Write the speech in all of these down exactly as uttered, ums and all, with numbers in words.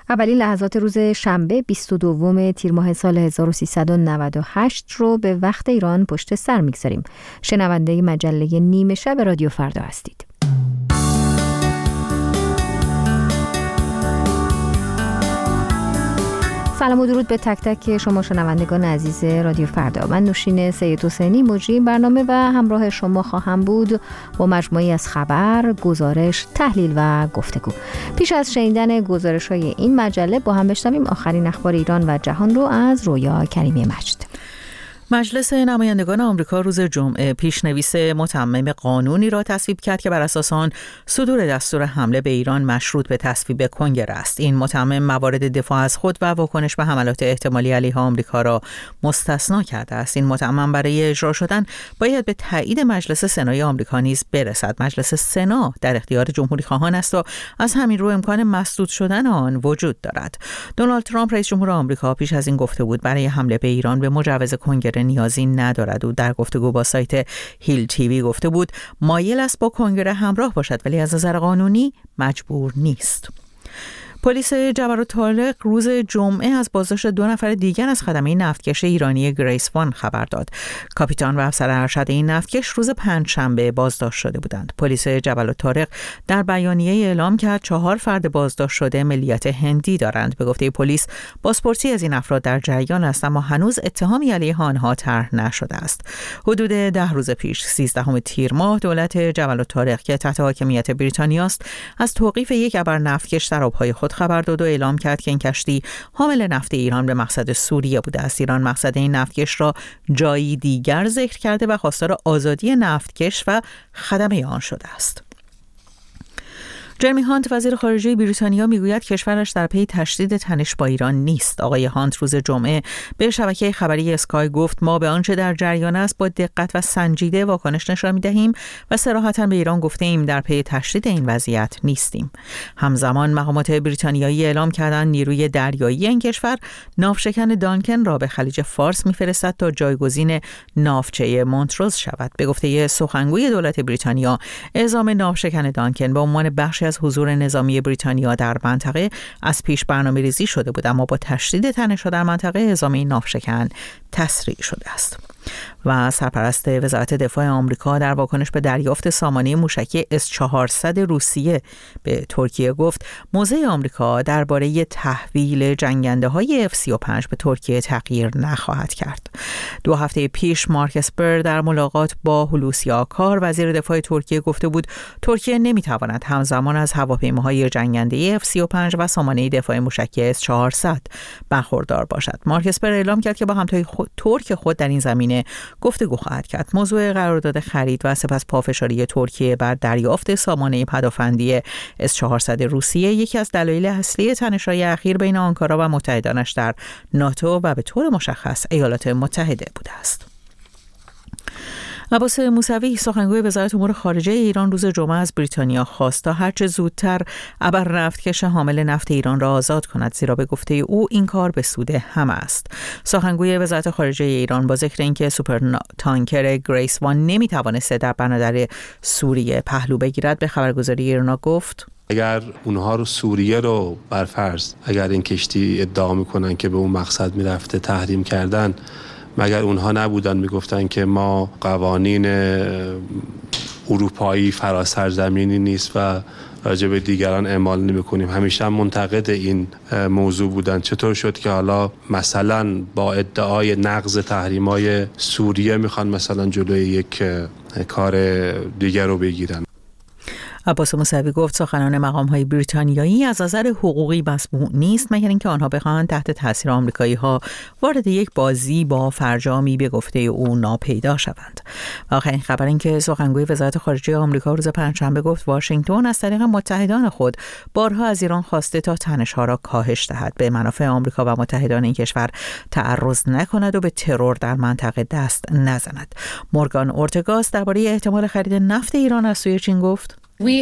اولین لحظات روز شنبه بیست و دوم تیر ماه سال هزار و سیصد و نود و هشت رو به وقت ایران پشت سر میگذاریم. شنونده مجله نیمه شب رادیو فردا هستید. سلام و درود به تک تک شما شنوندگان عزیز رادیو فردا. من نوشین سید حسینی مجری برنامه و همراه شما خواهم بود با مجموعی از خبر، گزارش، تحلیل و گفتگو. پیش از شنیدن گزارش‌های این مجله با هم بشنویم آخرین اخبار ایران و جهان رو از رویا کریمی مجد. مجلس نمایندگان آمریکا روز جمعه پیشنویس متمم قانونی را تصویب کرد که بر اساس آن صدور دستور حمله به ایران مشروط به تصویب کنگره است. این متمم موارد دفاع از خود و واکنش به حملات احتمالی علیه آمریکا را مستثنا کرده است. این متمم برای اجرا شدن باید به تایید مجلس سنای آمریکا نیز برسد. مجلس سنا در اختیار جمهوری خواهان است و از همین رو امکان مسدود شدن آن وجود دارد. دونالد ترامپ رئیس جمهور آمریکا پیش از این گفته بود برای حمله به ایران به مجوز کنگره نیازی ندارد. و در گفتگو با سایت هیل تیوی گفته بود مایل است با کنگره همراه باشد ولی از نظر قانونی مجبور نیست. پلیس جبل الطارق روز جمعه از بازداشت دو نفر دیگر از خدمه نفتکش ایرانی گریس وان خبر داد. کاپیتان و افسر ارشد این نفتکش روز پنجشنبه بازداشت شده بودند. پلیس جبل الطارق در بیانیه اعلام کرد چهار فرد بازداشت شده ملیت هندی دارند. به گفته پلیس بازپرسی از این افراد در جریان است اما هنوز اتهامی علیه آنها طرح نشده است. حدود ده روز پیش سیزدهم تیر ماه دولت جبل الطارق که تحت حاکمیت بریتانیا است از توقیف یک ابر نفتکش در آبهای خود خبر داد و اعلام کرد که این کشتی حامل نفت ایران به مقصد سوریه بوده است. ایران مقصد این نفتکش را جایی دیگر ذکر کرده و خواستار آزادی نفتکش و خدمه آن شده است. جرمی هانت وزیر خارجه بریتانیا میگوید کشورش در پی تشدید تنش با ایران نیست. آقای هانت روز جمعه به شبکه خبری اسکای گفت ما به آنچه در جریان است با دقت و سنجیده واکنش نشان می‌دهیم و صراحتاً به ایران گفته‌ایم در پی تشدید این وضعیت نیستیم. همزمان مقامات بریتانیایی اعلام کردند نیروی دریایی این کشور ناوشکن دانکن را به خلیج فارس می‌فرستد تا جایگزین ناوچه مونتروز شود. به گفته سخنگوی دولت بریتانیا اعزام ناوشکن دانکن به عنوان بخش از حضور نظامی بریتانیا در منطقه از پیش برنامه‌ریزی شده بود اما با تشدید تنش‌ها در منطقه اعزام این ناوشکن تسریع شده است. و سرپرست وزارت دفاع آمریکا در واکنش به دریافت سامانه موشکی اس چهارصد روسیه به ترکیه گفت موضع آمریکا درباره تحویل جنگنده‌های اف سی و پنج به ترکیه تغییر نخواهد کرد. دو هفته پیش مارک اسپر در ملاقات با هولوسی آکار وزیر دفاع ترکیه گفته بود ترکیه نمی‌تواند همزمان از هواپیماهای جنگنده اف سی و پنج و سامانه دفاع موشکی اس چهارصد برخوردار باشد. مارک اسپر اعلام کرد که با همتای خود ترک خود در این زمینه گفتگو خواهد کرد. موضوع قرارداد خرید و سپس پافشاری ترکیه بر دریافت سامانه پدافندی اس چهارصد روسیه یکی از دلایل اصلی تنش‌های اخیر بین آنکارا و متحدانش در ناتو و به طور مشخص ایالات متحده بوده است. عباس موسوی سخنگوی وزارت امور خارجه ایران روز جمعه از بریتانیا خواست تا هرچه زودتر ابر نفتکش حامل نفت ایران را آزاد کند زیرا به گفته او این کار به سود همه است. سخنگوی وزارت خارجه ایران با ذکر اینکه سوپر تانکر گریس وان نمیتوانسته در بنادر سوریه پهلو بگیرد به خبرگزاری ایرنا گفت اگر اونها رو سوریه رو برفرض اگر این کشتی ادعا میکنن که به اون مقصد میرفته تحریم کردن مگر اونها نبودن میگفتن که ما قوانین اروپایی فراسرزمینی نیست و راجع به دیگران اعمال نمی‌کنیم. همیشه هم منتقد این موضوع بودن. چطور شد که حالا مثلا با ادعای نقض تحریم‌های سوریه میخوان مثلا جلوی یک کار دیگر رو بگیرن؟ عباس موسوی گفت سخنان مقام‌های بریتانیایی از نظر حقوقی مسموع نیست مگر اینکه آنها بخواهند تحت تاثیر آمریکایی‌ها وارد یک بازی با فرجامی به گفته او ناپیدا شوند. و آخرین خبر این که سخنگوی وزارت خارجه آمریکا روز پنجشنبه گفت واشنگتن از طریق متحدان خود بارها از ایران خواسته تا تنش‌ها را کاهش دهد، به منافع آمریکا و متحدان این کشور تعرض نکند و به ترور در منطقه دست نزند. مورگان اورتگاس درباره احتمال خرید نفت ایران از سوی چین گفت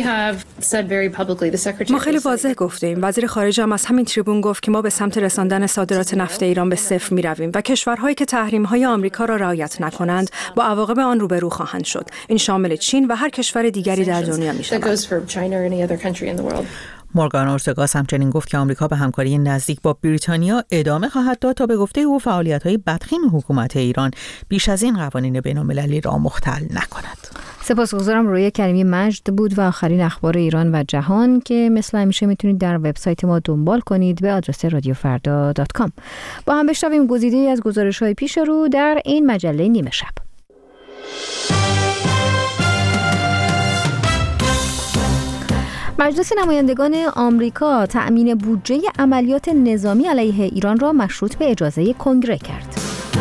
ما خیلی واضح گفتیم. وزیر خارجه هم از همین تریبون گفت که ما به سمت رساندن صادرات نفت ایران به صفر می رویم و کشورهایی که تحریم‌های آمریکا را رعایت نکنند با عواقب آن روبرو خواهند شد. این شامل چین و هر کشور دیگری در دنیا می شود. مورگان اورتگاس همچنین گفت که آمریکا به همکاری نزدیک با بریتانیا ادامه خواهد داد تا به گفته او فعالیت‌های بدخیم حکومت ایران بیش از این قوانین بین‌المللی را مختل نکند. سپاسگزارم. روی کریمی مجد بود و آخرین اخبار ایران و جهان که مثل همیشه میتونید در وبسایت ما دنبال کنید به آدرس رادیو فردا دات کام. با هم بشنویم گزیده‌ای از گزارش‌های پیش رو در این مجله نیمه شب. مجلس نمایندگان آمریکا تأمین بودجه عملیات نظامی علیه ایران را مشروط به اجازه کنگره کرد.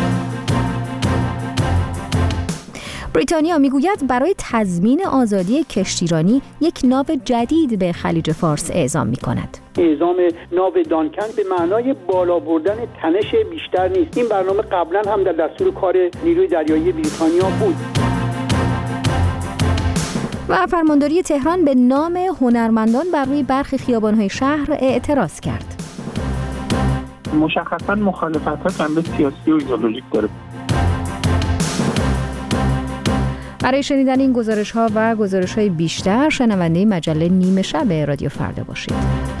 بریتانیا میگوید برای تضمین آزادی کشتیرانی یک ناو جدید به خلیج فارس اعزام می‌کند. اعزام ناو دانکن به معنای بالا بردن تنش بیشتر نیست. این برنامه قبلا هم در دستور کار نیروی دریایی بریتانیا بود. و فرمانداری تهران به نام هنرمندان بر روی برخی خیابان‌های شهر اعتراض کرد. مشخصاً مخالفت‌ها جنبه سیاسی و ایدئولوژیک داره. برای شنیدن این گزارش‌ها و گزارش‌های بیشتر شنونده مجله نیمه شب رادیو فردا باشید.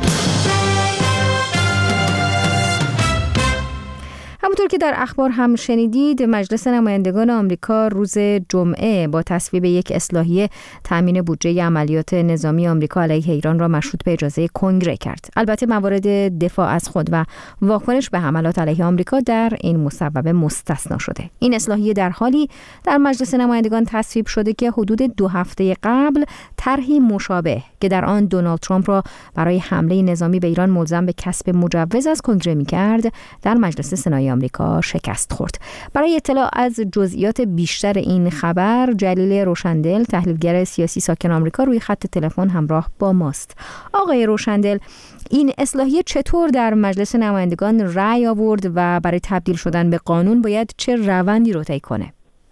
همونطور که در اخبار هم شنیدید، مجلس نمایندگان آمریکا روز جمعه با تصویب یک اصلاحیه تامین بودجه عملیات نظامی آمریکا علیه ایران را مشروط به اجازه کنگره کرد. البته موارد دفاع از خود و واکنش به حملات علیه آمریکا در این مصوبه مستثنا شده. این اصلاحیه در حالی در مجلس نمایندگان تصویب شده که حدود دو هفته قبل طرحی مشابه که در آن دونالد ترامپ را برای حمله نظامی به ایران ملزم به کسب مجوز از کنگره می‌کرد، در مجلس سنای آمریکا شکست خورد. برای اطلاع از جزئیات بیشتر این خبر، جلیل روشندل، تحلیلگر سیاسی ساکن آمریکا، روی خط تلفن همراه با ماست. آقای روشندل، این اصلاحیه چطور در مجلس نمایندگان رأی آورد و برای تبدیل شدن به قانون باید چه روندی رو طی کنه؟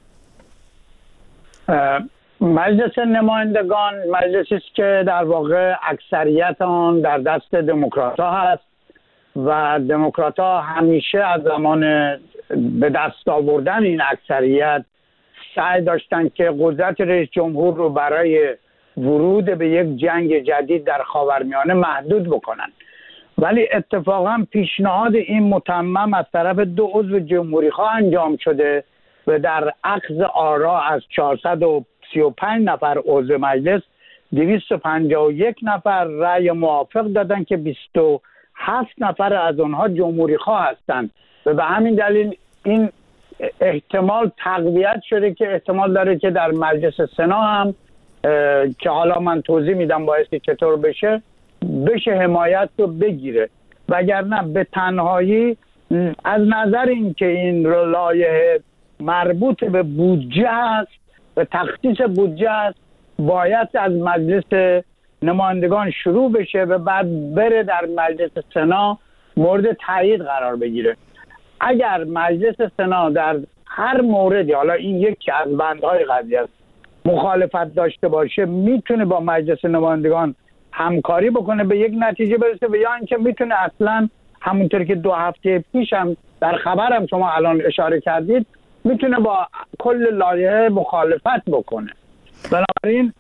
مجلس نمایندگان مجلسی است که در واقع اکثریت آن در دست دموکرات‌ها هست و دموکرات‌ها همیشه از زمان به دست آوردن این اکثریت سعی داشتن که قدرت رئیس جمهور رو برای ورود به یک جنگ جدید در خاورمیانه محدود بکنن. ولی اتفاقا پیشنهاد این متمم از طرف دو عضو جمهوری‌خواه انجام شده و در اخذ آرا از چهارصد و سی و پنج نفر عضو مجلس دویست و پنجاه و یک نفر رأی موافق دادن که بیست و هفت نفر از اونها جمهوری خواه هستند و به همین دلیل این احتمال تقویت شده که احتمال داره که در مجلس سنا هم که حالا من توضیح میدم بایستی چطور بشه بشه حمایت رو بگیره، وگرنه به تنهایی از نظر این که این لایحه مربوط به بودجه است و تخصیص بودجه است باید از مجلس نمایندگان شروع بشه و بعد بره در مجلس سنا مورد تایید قرار بگیره. اگر مجلس سنا در هر موردی، حالا این یکی از بندهای قضیه است، مخالفت داشته باشه میتونه با مجلس نمایندگان همکاری بکنه به یک نتیجه برسه و یا اینکه میتونه اصلا همونطور که دو هفته پیش هم در خبرم شما الان اشاره کردید میتونه با کل لایحه مخالفت بکنه. بنابراین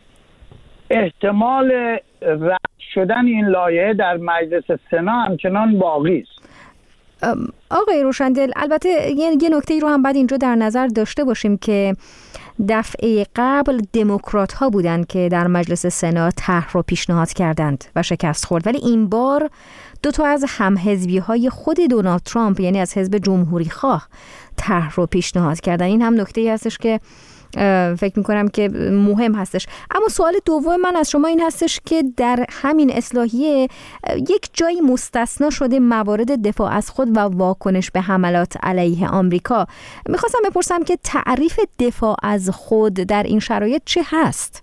احتمال رد شدن این لایحه در مجلس سنا همچنان باقی است. آقای روشندل، البته یه نکته رو هم بعد اینجا در نظر داشته باشیم که دفعه قبل دموکرات ها بودند که در مجلس سنا طرح رو پیشنهاد کردند و شکست خورد، ولی این بار دو تا از همحزبی های خود دونالد ترامپ یعنی از حزب جمهوری خواه طرح رو پیشنهاد کردن. این هم نکته‌ای هستش که فکر میکنم که مهم هستش. اما سوال دوم من از شما این هستش که در همین اصلاحیه یک جایی مستثنا شده موارد دفاع از خود و واکنش به حملات علیه آمریکا. میخواستم بپرسم که تعریف دفاع از خود در این شرایط چه هست؟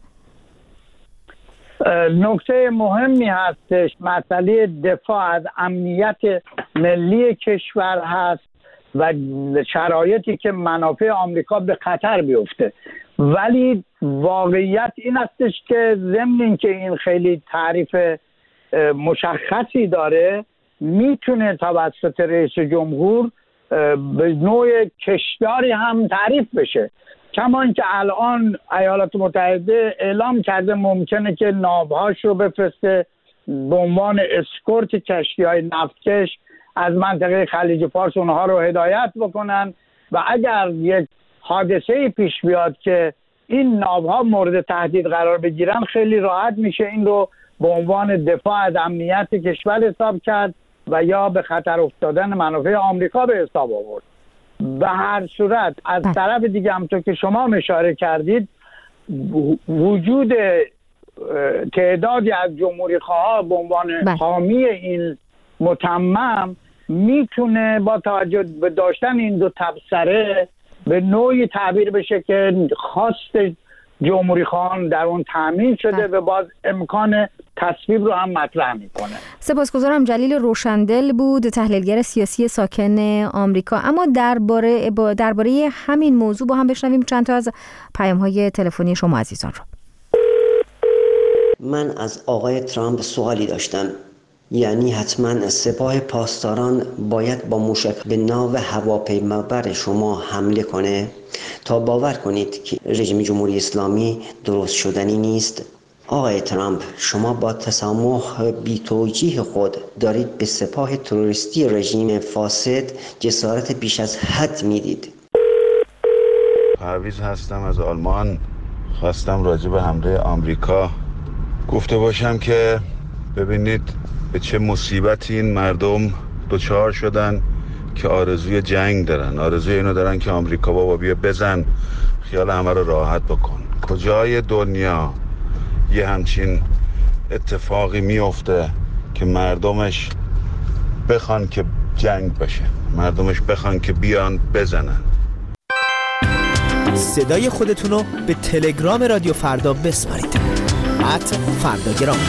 نکته مهمی هستش، مسئله دفاع از امنیت ملی کشور هست و شرایطی که منافع آمریکا به خطر بیفته. ولی واقعیت این هستش که ضمن این که این خیلی تعریف مشخصی داره، میتونه توسط رئیس جمهور به نوع کشداری هم تعریف بشه. کما اینکه الان ایالات متحده اعلام کرده ممکنه که ناوهاش رو بفرسته به عنوان اسکورت کشتی‌های نفتکش از منطقه خلیج فارس اونها رو هدایت بکنن و اگر یک حادثه پیش بیاد که این ناوها مورد تهدید قرار بگیرن خیلی راحت میشه این رو به عنوان دفاع از امنیت کشور حساب کرد و یا به خطر افتادن منافع آمریکا به حساب آورد. به هر صورت از طرف دیگه همونطور که شما اشاره کردید وجود تعدادی از جمهوری خواها به عنوان حامی این متمم میتونه با توجه به داشتن این دو تبصره به نوعی تعبیر بشه که خواست جمهوری خواهان در اون تامین شده و باز امکان تصویب رو هم مطرح میکنه. سپاسگزارم. جلیل روشندل بود، تحلیلگر سیاسی ساکن آمریکا. اما درباره درباره همین موضوع با هم بشنویم چند تا از پیام‌های تلفنی شما عزیزان رو. من از آقای ترامپ سوالی داشتم، یعنی حتما سپاه پاسداران باید با موشک به ناو هواپیمابر شما حمله کنه تا باور کنید که رژیم جمهوری اسلامی درست شدنی نیست؟ آقای ترامپ، شما با تسامح بی توجیه خود دارید به سپاه تروریستی رژیم فاسد جسارت بیش از حد میدید. پرویز هستم از آلمان. خواستم راجع به حمله آمریکا گفته باشم که ببینید به چه مصیبتی این مردم دچار شدن که آرزوی جنگ دارن، آرزوی اینو دارن که آمریکا بابا بیا بزن خیال همه رو راحت بکن. کجای دنیا یه همچین اتفاقی میفته که مردمش بخوان که جنگ باشه، مردمش بخوان که بیان بزنن؟ صدای خودتونو به تلگرام رادیو فردا بسپارید. ات فرداگرام.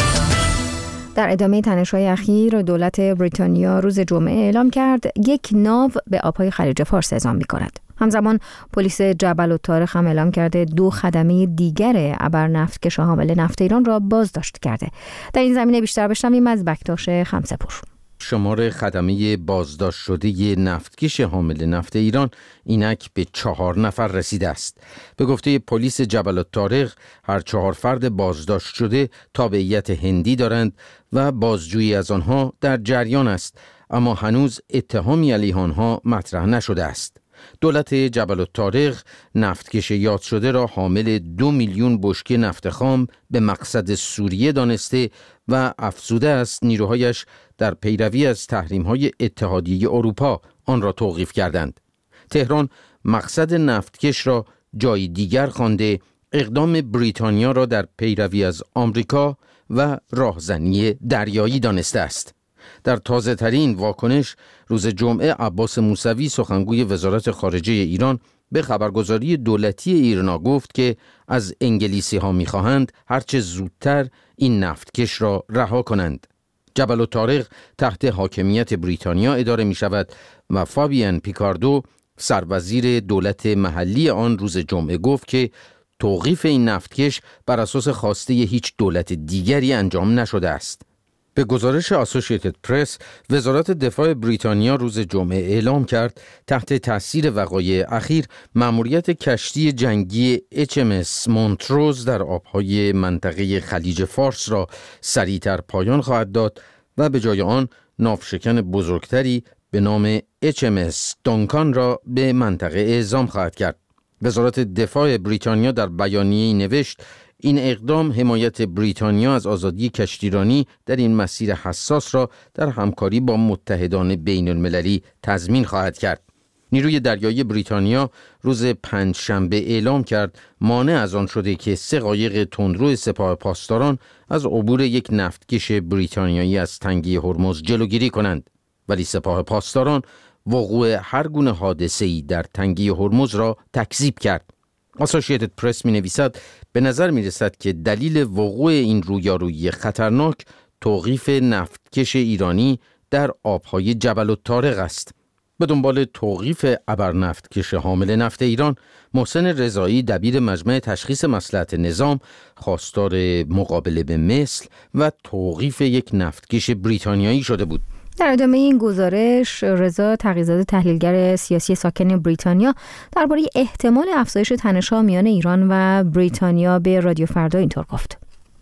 در ادامه تنش‌های اخیر دولت بریتانیا روز جمعه اعلام کرد یک ناو به آب‌های خلیج فارس اعزام می‌کند. همزمان پلیس جبل الطارق هم اعلام کرده دو خدمه دیگر ابرنفتکش حامل نفت ایران را بازداشت کرده. در این زمینه بیشتر بشنویم از بکتاش خمسه‌پور. شمار خدمه بازداشت شده نفتکش حامل نفت ایران اینک به چهار نفر رسیده است. به گفته پلیس جبل الطارق هر چهار فرد بازداشت شده تابعیت هندی دارند و بازجویی از آنها در جریان است، اما هنوز اتهامی علیه آنها مطرح نشده است. دولت جبل الطارق نفتکش یاد شده را حامل دو میلیون بشکه نفت خام به مقصد سوریه دانسته و افزوده است نیروهایش در پیروی از تحریم‌های اتحادیه اروپا آن را توقیف کردند. تهران مقصد نفتکش را جای دیگر خوانده اقدام بریتانیا را در پیروی از آمریکا و راهزنی دریایی دانسته است. در تازه ترین واکنش روز جمعه عباس موسوی سخنگوی وزارت خارجه ایران به خبرگزاری دولتی ایرنا گفت که از انگلیسی ها می خواهند هرچه زودتر این نفتکش را رها کنند. جبل الطارق تحت حاکمیت بریتانیا اداره می شود و فابیان پیکاردو سروزیر دولت محلی آن روز جمعه گفت که توقیف این نفتکش بر اساس خواسته هیچ دولت دیگری انجام نشده است. به گزارش اسوسییتد پرس، وزارت دفاع بریتانیا روز جمعه اعلام کرد تحت تاثیر وقایع اخیر مأموریت کشتی جنگی اچ ام اس مونتروز در آبهای منطقه خلیج فارس را سریعتر پایان خواهد داد و به جای آن ناوشکن بزرگتری به نام اچ ام اس دانکان را به منطقه اعزام خواهد کرد. وزارت دفاع بریتانیا در بیانیه‌ای نوشت این اقدام حمایت بریتانیا از آزادی کشتیرانی در این مسیر حساس را در همکاری با متحدان بین المللی تضمین خواهد کرد. نیروی دریایی بریتانیا روز پنجشنبه اعلام کرد مانع از آن شده که سه قایق تندرو سپاه پاسداران از عبور یک نفتکش بریتانیایی از تنگه هرمز جلوگیری کنند، ولی سپاه پاسداران وقوع هر گونه حادثه‌ای در تنگه هرمز را تکذیب کرد. اسوسییتد پرس می نویسد به نظر می رسد که دلیل وقوع این رویارویی خطرناک توقیف نفتکش ایرانی در آبهای جبل الطارق است. به دنبال توقیف ابرنفتکش حامل نفت ایران، محسن رضایی دبیر مجمع تشخیص مصلحت نظام خواستار مقابله به مثل و توقیف یک نفتکش بریتانیایی شده بود. در ادامه این گزارش رضا تقی‌زاده تحلیلگر سیاسی ساکن بریتانیا درباره احتمال افزایش تنش‌ها میان ایران و بریتانیا به رادیو فردا اینطور گفت: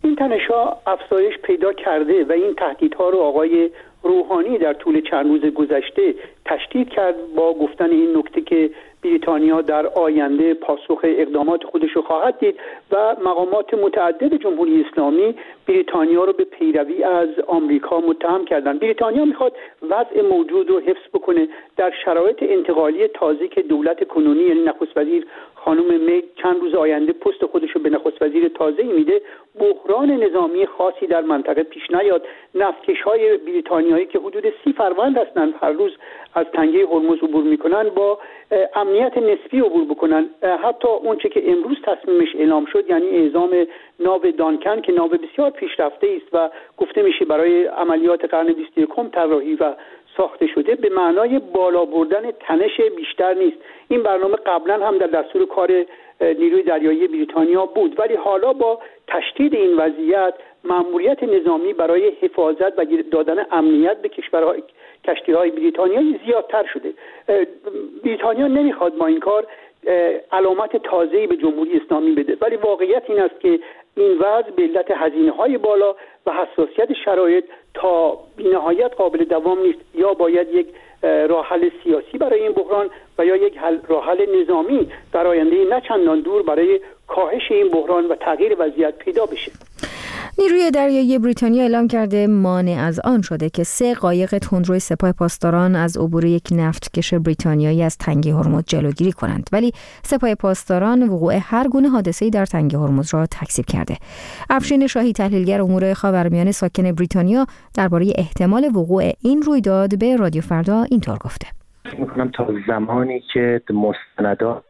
این تنش‌ها افزایش پیدا کرده و این تهدیدها رو آقای روحانی در طول چند روز گذشته تشدید کرد با گفتن این نکته که بریتانیا در آینده پاسخ اقدامات خودش رو خواهد دید و مقامات متعدد جمهوری اسلامی بریتانیا رو به پیروی از آمریکا متهم کردند. بریتانیا میخواد وضع موجود رو حفظ بکنه در شرایط انتقالی تازه که دولت کنونی یعنی نخست وزیر خانم می چند روز آینده پست خودش رو به نخست وزیر تازه‌ای میده. بحران نظامی خاصی در منطقه پیش نیاد. نفتکش‌های بریتانیایی که حدود سی فروند هستند هر روز از تنگه هرمز عبور میکنن با امنیت نسبی عبور بکنن. حتی اون چه که امروز تصمیمش اعلام شد یعنی اعزام ناو دانکن که ناو بسیار پیشرفته است و گفته میشه برای عملیات قرن بیست و یکم طراحی و ساخته شده، به معنای بالا بردن تنش بیشتر نیست. این برنامه قبلا هم در دستور کار نیروی دریایی بریتانیا بود، ولی حالا با تشدید این وضعیت مأموریت نظامی برای حفاظت و دادن امنیت به کشورهای کشتی‌های بریتانیایی زیادتر شده. بریتانیا نمیخواد با این کار علامت تازه‌ای به جمهوری اسلامی بده، ولی واقعیت این است که این وضع به علت هزینه‌های بالا و حساسیت شرایط تا بی‌نهایت قابل دوام نیست. یا باید یک راه حل سیاسی برای این بحران و یا یک راه حل نظامی در آینده نه چندان دور برای کاهش این بحران و تغییر وضعیت پیدا بشه. نیروی دریایی بریتانیا اعلام کرده مانع از آن شده که سه قایق تندروی سپاه پاسداران از عبور یک نفتکش بریتانیایی از تنگه هرمز جلوگیری کنند، ولی سپاه پاسداران وقوع هر گونه حادثه‌ای در تنگه هرمز را تکذیب کرده. افشین شاهی تحلیلگر امور خاورمیانه ساکن بریتانیا درباره احتمال وقوع این رویداد به رادیو فردا اینطور گفته: فکر می‌کنم تا زمانی که مستندات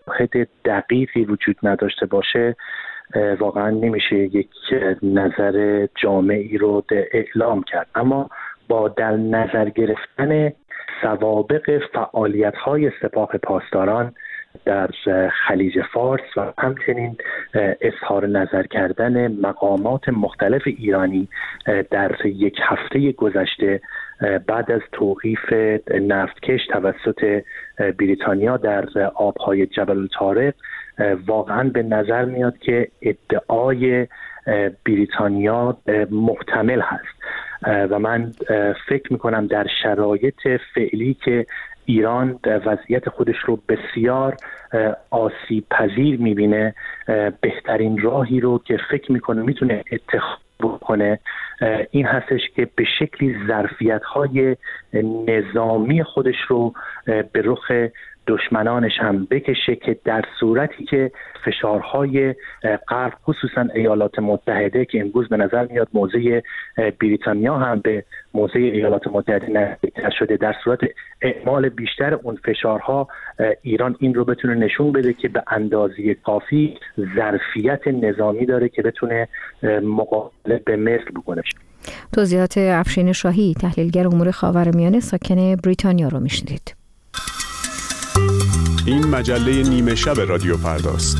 دقیقی وجود نداشته باشه واقعا نمیشه یک نظر جامعی رو اعلام کرد، اما با در نظر گرفتن سوابق فعالیت‌های سپاه پاسداران در خلیج فارس و همچنین اظهار نظر کردن مقامات مختلف ایرانی در یک هفته گذشته بعد از توقیف نفتکش توسط بریتانیا در آبهای جبل الطارق، واقعا به نظر میاد که ادعای بریتانیا محتمل هست و من فکر میکنم در شرایط فعلی که ایران وضعیت خودش رو بسیار آسیب پذیر میبینه، بهترین راهی رو که فکر میکنه میتونه اتخاذ بکنه این هستش که به شکلی ظرفیت‌های نظامی خودش رو به رخ دشمنانش هم بکشه که در صورتی که فشارهای غرب خصوصا ایالات متحده که امروز به نظر میاد موضع بریتانیا هم به موضع ایالات متحده نزدیکتر شده، در صورت اعمال بیشتر اون فشارها ایران این رو بتونه نشون بده که به اندازه کافی ظرفیت نظامی داره که بتونه مقابله به مثل بکنه. توضیحات افشین شاهی تحلیلگر امور خاورمیانه ساکن بریتانیا رو میشنید. این مجله نیمه شب رادیو فرداست.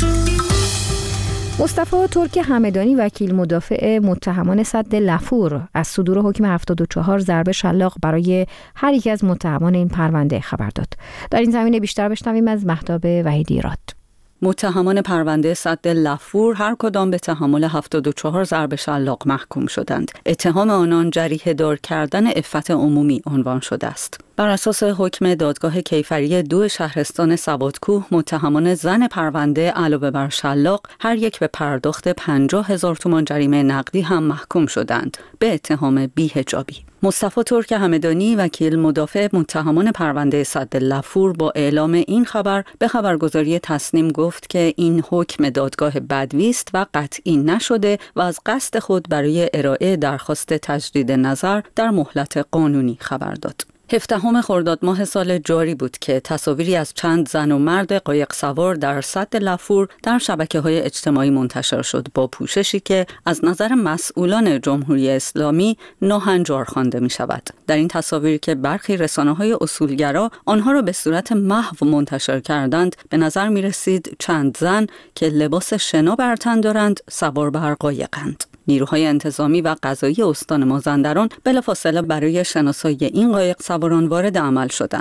مصطفی ترک همدانی وکیل مدافع متهمان سد لفور از صدور حکم هفتاد و چهار ضرب شلاق برای هر یک از متهمان این پرونده خبر داد. در این زمینه بیشتر بشنویم از مهتاب وحیدی راد. متهمان پرونده سد لفور هر کدام به تحمل هفتاد و چهار ضرب شلاق محکوم شدند. اتهام آنان جریحه دار کردن عفت عمومی عنوان شده است. بر اساس حکم دادگاه کیفری دو شهرستان سوادکوه، متهمان زن پرونده علاوه بر شلاق هر یک به پرداخت پنجاه هزار تومان جریمه نقدی هم محکوم شدند به اتهام بی‌حجابی. مصطفی ترک همدانی وکیل مدافع متهمان پرونده سد لفور با اعلام این خبر به خبرگزاری تسنیم گفت که این حکم دادگاه بدوی است و قطعی نشده و از قصد خود برای ارائه درخواست تجدید نظر در مهلت قانونی خبر داد. هفدهم خرداد ماه سال جاری بود که تصاویری از چند زن و مرد قایق سوار در سد لفور در شبکه‌های اجتماعی منتشر شد با پوششی که از نظر مسئولان جمهوری اسلامی ناهنجار خوانده می شود. در این تصاویر که برخی رسانه‌های اصولگرا آنها را به صورت محو منتشر کردند، به نظر می رسید چند زن که لباس شنا بر تن دارند سوار بر قایقند. نیروهای انتظامی و قضایی استان مازندران بلافاصله برای شناسایی این قایق سواران وارد عمل شدند.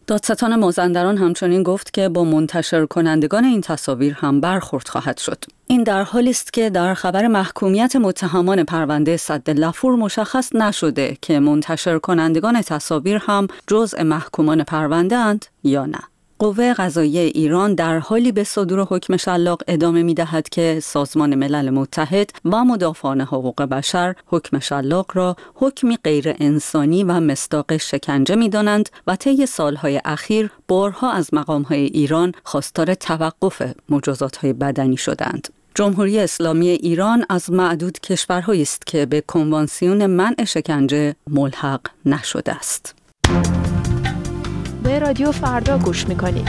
دادستان مازندران همچنین گفت که با منتشر کنندگان این تصاویر هم برخورد خواهد شد. این در حالی است که در خبر محکومیت متهمان پرونده سد لفور مشخص نشده که منتشر کنندگان تصاویر هم جزء محکومان پرونده اند یا نه. قوه قضاییه ایران در حالی به صدور حکم شلاق ادامه می‌دهد که سازمان ملل متحد و مدافعان حقوق بشر حکم شلاق را حکمی غیر انسانی و مصداق شکنجه می‌دانند و طی سالهای اخیر بارها از مقام‌های ایران خواستار توقف مجازات‌های بدنی شدند. جمهوری اسلامی ایران از معدود کشورهایی است که به کنوانسیون منع شکنجه ملحق نشده است. به رادیو فردا گوش میکنید.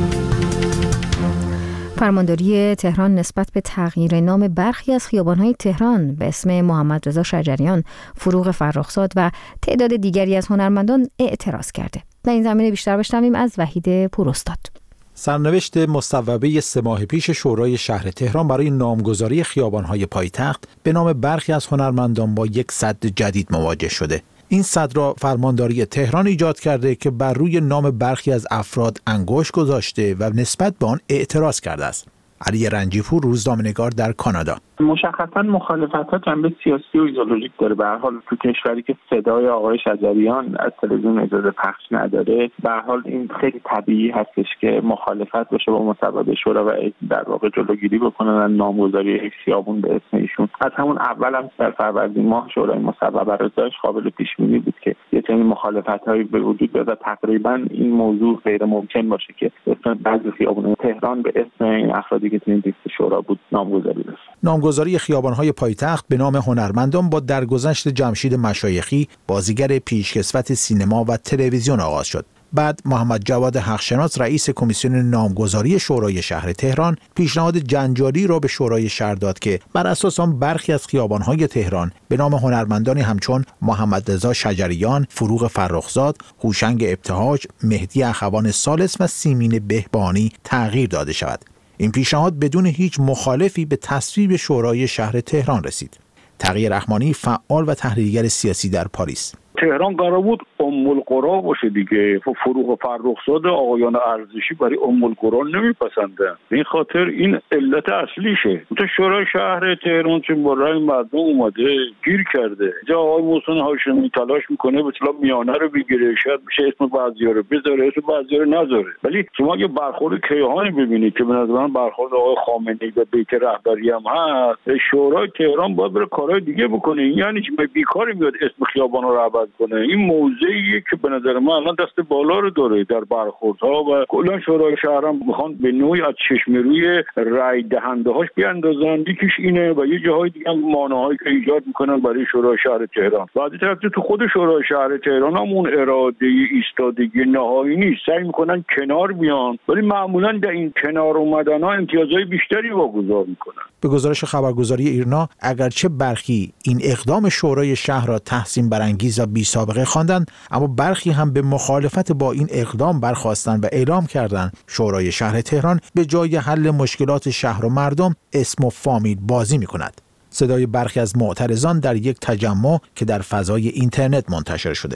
فرمانداری تهران نسبت به تغییر نام برخی از خیابان‌های تهران به اسم محمد رضا شجریان، فروغ فرخزاد و تعداد دیگری از هنرمندان اعتراض کرده. در این زمینه بیشتر بشنویم از وحید پوراستاد. سرنوشت مصوبه سه ماه پیش شورای شهر تهران برای نامگذاری خیابان‌های پایتخت به نام برخی از هنرمندان با یک سد جدید مواجه شده. این سد را فرمانداری تهران ایجاد کرده که بر روی نام برخی از افراد انگشت گذاشته و نسبت به آن اعتراض کرده است. علی رنجیپور، روزنامه‌نگار در کانادا. مشخصا مخالفت‌ها جنبه سیاسی و ایدئولوژیک داره. به هر حال تو کشوری که صدای آقای شجریان از تلویزیون اجازه پخش نداره، به هر حال این خیلی طبیعی هستش که مخالفت باشه با مصوبه شورا و در واقع جلوگیری بکنن از نامگذاری یک خیابون به اسم ایشون. از همون اول هم در فروردین ماه شورای مصوبه را داشت، قابل پیش بینی بود که یه سری مخالفت‌هایی به وجود بیاد. تقریبا این موضوع غیر ممکن باشه که اسم بعضی خیابون تهران به اسم این افرادی که تو این لیست شورا بود نامگذاری بشه. نامگذاری خیابان‌های پایتخت به نام هنرمندان با درگذشت جمشید مشایخی، بازیگر پیشکسوت سینما و تلویزیون آغاز شد. بعد محمد جواد حقشناس، رئیس کمیسیون نامگذاری شورای شهر تهران، پیشنهاد جنجالی را به شورای شهر داد که بر اساس آن برخی از خیابان‌های تهران به نام هنرمندانی همچون محمد رضا شجریان، فروغ فرخزاد، هوشنگ ابتهاج، مهدی اخوان ثالث و سیمین بهبانی تغییر داده شود. این پیشنهاد بدون هیچ مخالفی به تصویب شورای شهر تهران رسید. تقی رحمانی، فعال و تحلیلگر سیاسی در پاریس: تهران قرار بود ام القری باشه دیگه. فروغ فرخزاد آقایان ارزشی برای ام القری نمیپسندن. این خاطر این علت اصلیشه. تو شورای شهر تهران چون با رای مردم اومده گیر کرده. جا آقای محسن هاشمی تلاش میکنه به اصطلاح میانه رو بگیره، شاید بشه اسم بعضیا رو بذاره، اسم بعضیا رو نذاره. ولی شما اگه برخورد کیهانی ببینید که به نظر من برخورد آقای خامنه‌ای و بیت رهبری هم هست، شورای تهران باید بره کارهای دیگه بکنه. یعنی چی؟ بیکاری میاد اسم خیابان رو عوض کنه. این موضعیه که به نظر من الان دست بالا رو داره در برخوردها و کلا شورای شهر هم میخوان به نوعی از چشم روی رای دهنده هاش بیاندازن. یکیش اینه و یه جاهای دیگه هم مانعهایی که ایجاد میکنن برای شورای شهر تهران. بعد طرف تو خود شورای شهر تهران هم اون اراده ایستادگی نهایی نیست، سعی میکنن کنار بیان، ولی معمولا در این کنار اومدن ها امتیازهای بیشتری واگذار میکنن. به گزارش خبرگزاری ایرنا، اگرچه برخی این اقدام شورای شهر را تحسین برانگیز و بی سابقه خواندند، اما برخی هم به مخالفت با این اقدام برخاستند و اعلام کردند شورای شهر تهران به جای حل مشکلات شهر و مردم اسم و فامیل بازی می‌کند. صدای برخی از معترضان در یک تجمع که در فضای اینترنت منتشر شده.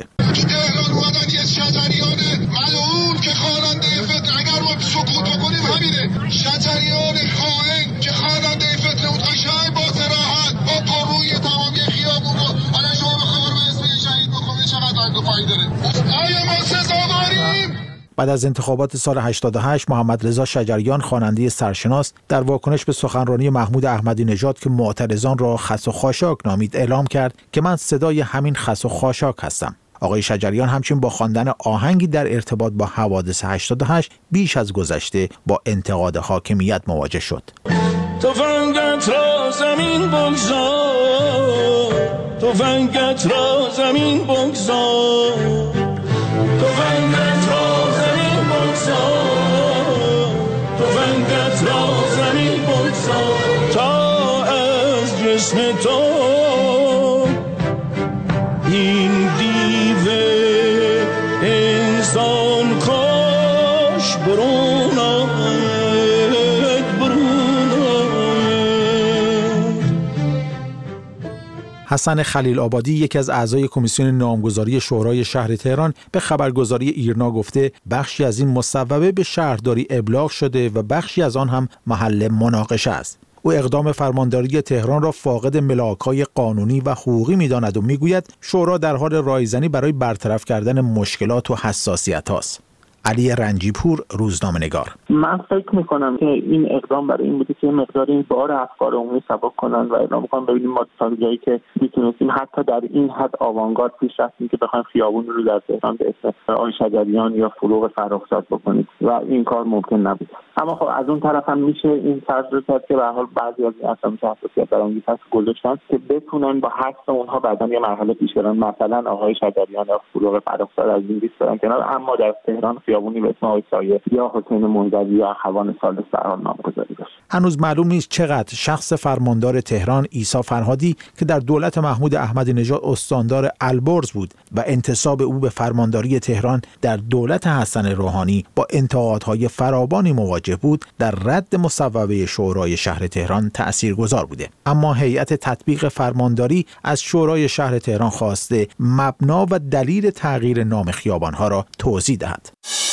شجریان خائن که خواننده فتنه بود قشنگ با صراحت با قروی تمامی خیابون رو حالا شما بخواه رو به اسم شهید بکنه چقدر رنگ و فایی داره. آیا ما سزاواریم؟ بعد از انتخابات سال هشتاد و هشت، محمد رضا شجریان، خواننده سرشناس، در واکنش به سخنرانی محمود احمدی نژاد که معترضان را خس و خاشاک نامید، اعلام کرد که من صدای همین خس و خاشاک هستم. آقای شجریان همچنین با خواندن آهنگی در ارتباط با حوادث هشتاد و هشت بیش از گذشته با انتقاد حاکمیت مواجه شد. تفنگت را زمین بگذار، تفنگت را زمین بگذار، تفنگت را زمین بگذار، تفنگت را زمین بگذار تا از جسم تو این دیو انسان کاش برون آید، برون آید. حسن خلیل آبادی یکی از اعضای کمیسیون نامگذاری شورای شهر تهران به خبرگزاری ایرنا گفته بخشی از این مصوبه به شهرداری ابلاغ شده و بخشی از آن هم محل مناقشه است. او اقدام فرمانداری تهران را فاقد ملاک‌های قانونی و حقوقی می‌داند و می‌گوید شورا در حال رایزنی برای برطرف کردن مشکلات و حساسیت‌هاست. علی رنجیپور، روزنامه‌نگار: من فکر میکنم که این اقدام برای این بوده که مقدار این بار افکار عمومی سبک کنن و اقدام کنن ببینیم ما تا جایی که میتونستیم حتی در این حد آوانگارد پیش رفتیم که بخوایم خیابون رو در تهران به اسم آقای شجریان یا فروغ فرخزاد بکنیم و این کار ممکن نبود. اما خب از اون طرف هم میشه این فرض رو کرد که به هر حال بعضی از اسامی که حساسیت برانگیز هست گذاشتن که بتونن با حذف اونها بعداً یه مرحله پیش برن، مثلا آقای شجریان یا فروغ فرخزاد از این لیست برن کنار، اما در تهران خیابونی به اسم آقای سایه یا حسین منزوی یا اخوان ثالث در حال نامگذاری داشت. هنوز معلوم نیست چقدر شخص فرماندار تهران عیسی فرهادی که در دولت محمود احمدی نژاد استاندار البرز بود و انتساب او به فرمانداری تهران در دولت حسن روحانی با انتقادهای فراوانی مواجه بود، در رد مصوبه شورای شهر تهران تأثیرگذار بوده. اما هیئت تطبیق فرمانداری از شورای شهر تهران خواسته مبنا و دلیل تغییر نام خیابانها را توضیح دهد.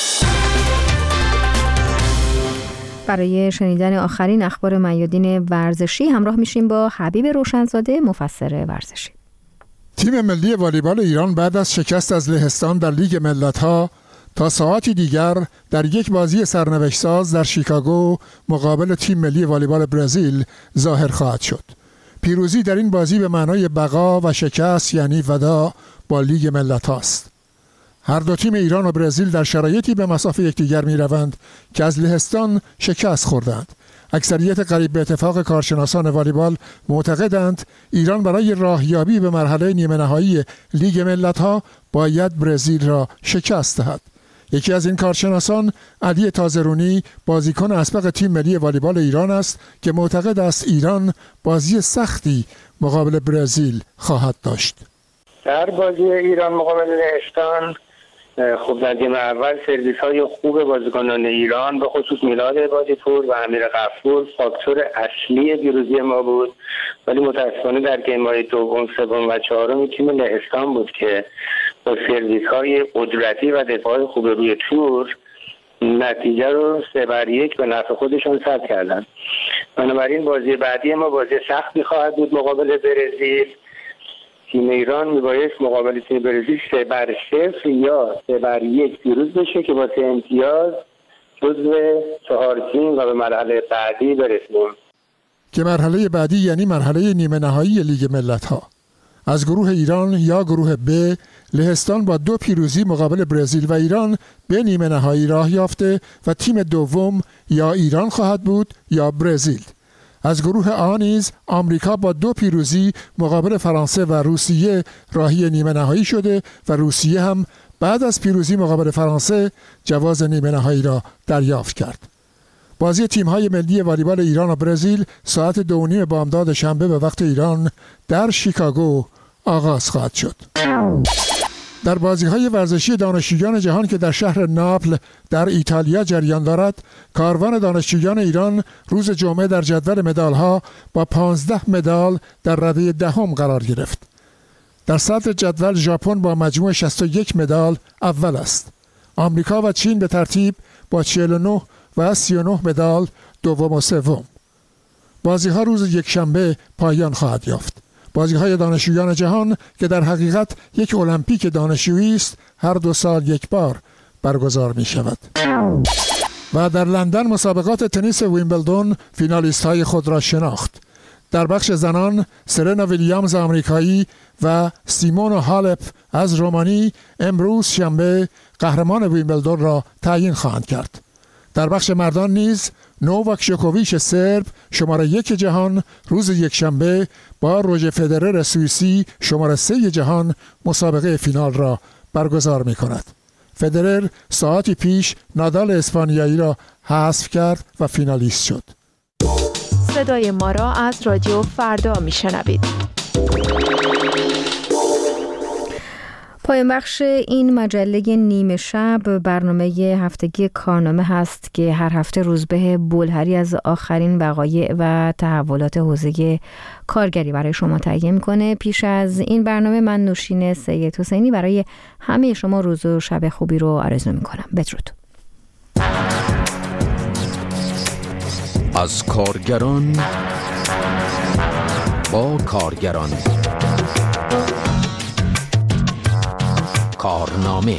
برای شنیدن آخرین اخبار میادین ورزشی همراه میشیم با حبیب روشنزاده، مفسر ورزشی. تیم ملی والیبال ایران بعد از شکست از لهستان در لیگ ملت‌ها تا ساعتی دیگر در یک بازی سرنوشت‌ساز در شیکاگو مقابل تیم ملی والیبال برزیل ظاهر خواهد شد. پیروزی در این بازی به معنای بقا و شکست یعنی وداع با لیگ ملت‌ها است. هر دو تیم ایران و برزیل در شرایطی به مصاف یکدیگر می‌روند که از لهستان شکست خوردند. اکثریت قریب به اتفاق کارشناسان والیبال معتقدند ایران برای راهیابی به مرحله نیمه نهایی لیگ ملت‌ها باید برزیل را شکست دهد. یکی از این کارشناسان علی تازرونی بازیکن اسبق تیم ملی والیبال ایران است که معتقد است ایران بازی سختی مقابل برزیل خواهد داشت. در بازی ایران مقابل لهستان خب در نیمه اول سرویس های خوب بازیکنان ایران به خصوص میلاد عبادی‌پور و امیر غفور فاکتور اصلی پیروزی ما بود، ولی متاسفانه در گیم های دوم، سوم و چهارم تیم لهستان بود که با سرویس های قدرتی و دفاع خوب روی تور نتیجه رو سه بر یک به نفع خودشون ثبت کردن. بنابراین بازی بعدی ما بازی سختی خواهد بود مقابل برزیل. تیم ایران میبایست مقابل تیم برزیل سه بر صفر یا سه بر یک پیروز بشه که با سه امتیاز جزو چهار تیم و به مرحله بعدی برسیم. که مرحله بعدی یعنی مرحله نیمه نهایی لیگ ملت‌ها. از گروه ایران یا گروه ب، لهستان با دو پیروزی مقابل برزیل و ایران به نیمه نهایی راه یافته و تیم دوم یا ایران خواهد بود یا برزیل. از گروه آ نیز آمریکا با دو پیروزی مقابل فرانسه و روسیه راهی نیمه نهایی شده و روسیه هم بعد از پیروزی مقابل فرانسه جواز نیمه نهایی را دریافت کرد. بازی تیم‌های ملی والیبال ایران و برزیل ساعت دو و نیم بامداد شنبه به وقت ایران در شیکاگو آغاز خواهد شد. در بازی‌های ورزشی دانشجویان جهان که در شهر ناپل در ایتالیا جریان دارد، کاروان دانشجویان ایران روز جمعه در جدول مدال‌ها با پانزده مدال در رده دهم قرار گرفت. در صدر جدول ژاپن با مجموع شصت و یک مدال اول است. آمریکا و چین به ترتیب با چهل و نه و سی و نه مدال دوم و سوم. بازی‌ها روز یکشنبه پایان خواهد یافت. بازی‌های دانشجویان جهان که در حقیقت یک المپیک دانشجویی است، هر دو سال یک بار برگزار می‌شود. و در لندن مسابقات تنیس ویمبلدون فینالیست‌های خود را شناخت. در بخش زنان سرنا ویلیامز آمریکایی و سیمونا هالپ از رومانی امروز شنبه قهرمان ویمبلدون را تعیین خواهند کرد. در بخش مردان نیز نوواک جوکوویچ سرب شماره یک جهان روز یکشنبه با روژر فدرر سوئیسی شماره سه جهان مسابقه فینال را برگزار می کند. فدرر ساعتی پیش نادال اسپانیایی را حذف کرد و فینالیست شد. صدای ما را از رادیو فردا می شنوید. پایان بخش این مجله نیمه شب برنامه هفتگی کارنامه هست که هر هفته روزبه بولهری از آخرین وقایع و تحولات حوزه کارگری برای شما تهیه میکنه. پیش از این برنامه من نوشین سید حسینی برای همه شما روز و شب خوبی رو آرزو میکنم. بدرود. از کارگران با کارگران، کارنامه.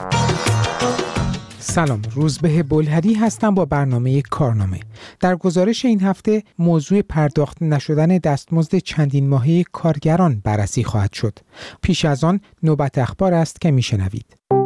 سلام، روزبه بولهری هستم با برنامه کارنامه. در گزارش این هفته موضوع پرداخت نشدن دستمزد چندین ماهه کارگران بررسی خواهد شد. پیش از آن نوبت اخبار است که میشنوید.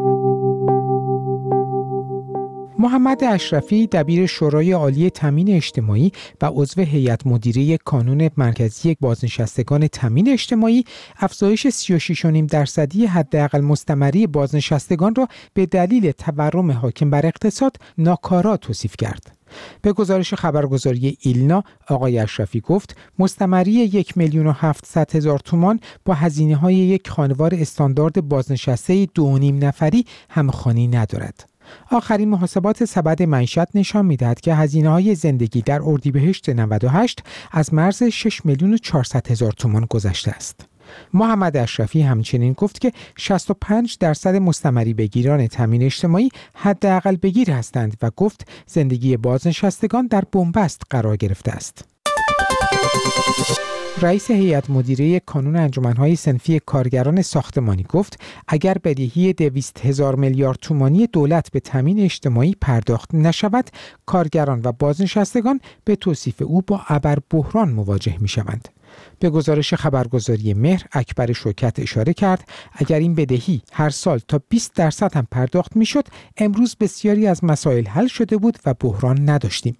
محمد اشرفی دبیر شورای عالی تامین اجتماعی و عضو هیئت مدیره کانون مرکزی بازنشستگان تامین اجتماعی افزایش سی و شش و نیم درصدی حداقل مستمری بازنشستگان را به دلیل تورم حاکم بر اقتصاد ناکارا توصیف کرد. به گزارش خبرگزاری ایلنا، آقای اشرفی گفت مستمری یک میلیون و هفتصد هزار تومان با هزینه‌های یک خانوار استاندارد بازنشسته دو و نیم نفری همخوانی ندارد. آخرین محاسبات سبد معیشت نشان می‌دهد که هزینه‌های زندگی در اردیبهشت نود و هشت از مرز شش میلیون و چهارصد هزار تومان گذشته است. محمد اشرفی همچنین گفت که شصت و پنج درصد مستمری بگیران تامین اجتماعی حداقل بگیر هستند و گفت زندگی بازنشستگان در بنبست قرار گرفته است. رئیس هیئت مدیره کانون انجمن‌های صنفی کارگران ساختمانی گفت اگر بدهی دویست هزار میلیارد تومانی دولت به تامین اجتماعی پرداخت نشود، کارگران و بازنشستگان به توصیف او با ابربحران مواجه می‌شوند. به گزارش خبرگزاری مهر، اکبر شوکت اشاره کرد اگر این بدهی هر سال تا بیست درصد هم پرداخت می‌شد، امروز بسیاری از مسائل حل شده بود و بحران نداشتیم.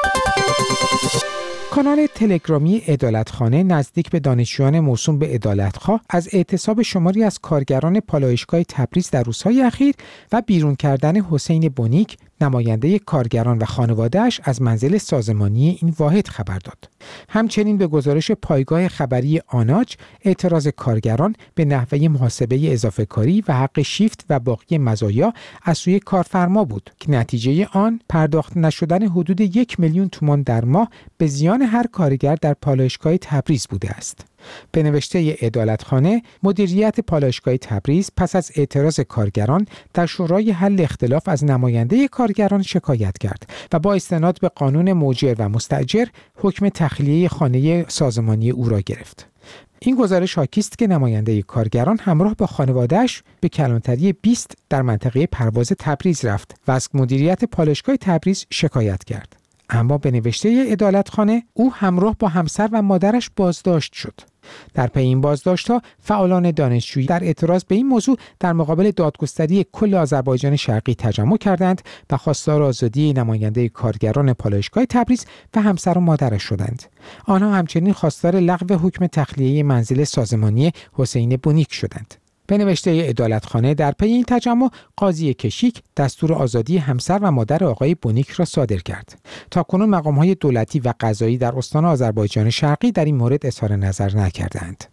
کانال تلگرامی عدالتخانه نزدیک به دانشجویان موسوم به عدالتخواه از اعتصاب شماری از کارگران پالایشگاه تبریز در روزهای اخیر و بیرون کردن حسین بونیک، نماینده کارگران و خانواده‌اش، از منزل سازمانی این واحد خبر داد. همچنین به گزارش پایگاه خبری آناج، اعتراض کارگران به نحوه محاسبه اضافه کاری و حق شیفت و باقی مزایا از سوی کارفرما بود که نتیجه آن پرداخت نشدن حدود یک میلیون تومان در ماه به زیان هر کارگر در پالایشگاه تبریز بوده است. به نوشته عدالتخانه، مدیریت پالایشگاه تبریز پس از اعتراض کارگران در شورای حل اختلاف از نماینده کارگران شکایت کرد و با استناد به قانون موجر و مستاجر حکم تخلیه خانه سازمانی او را گرفت. این گزارش حاکی است که نماینده کارگران همراه با خانواده‌اش به کلانتری بیست در منطقه پرواز تبریز رفت و از مدیریت پالایشگاه تبریز شکایت کرد. اما به نوشته عدالتخانه او همراه با همسر و مادرش بازداشت شد. در پی این بازداشت‌ها فعالان دانشجویی در اعتراض به این موضوع در مقابل دادگستری کل آذربایجان شرقی تجمع کردند و خواستار آزادی نماینده کارگران پالایشگاه تبریز و همسر و مادرش شدند. آنها همچنین خواستار لغو حکم تخلیه منزل سازمانی حسین بونیک شدند. به نوشته عدالتخانه در پی این تجمع، قاضی کشیک دستور آزادی همسر و مادر آقای بونیک را صادر کرد. تاکنون مقام‌های دولتی و قضایی در استان آذربایجان شرقی در این مورد اظهار نظر نکردند.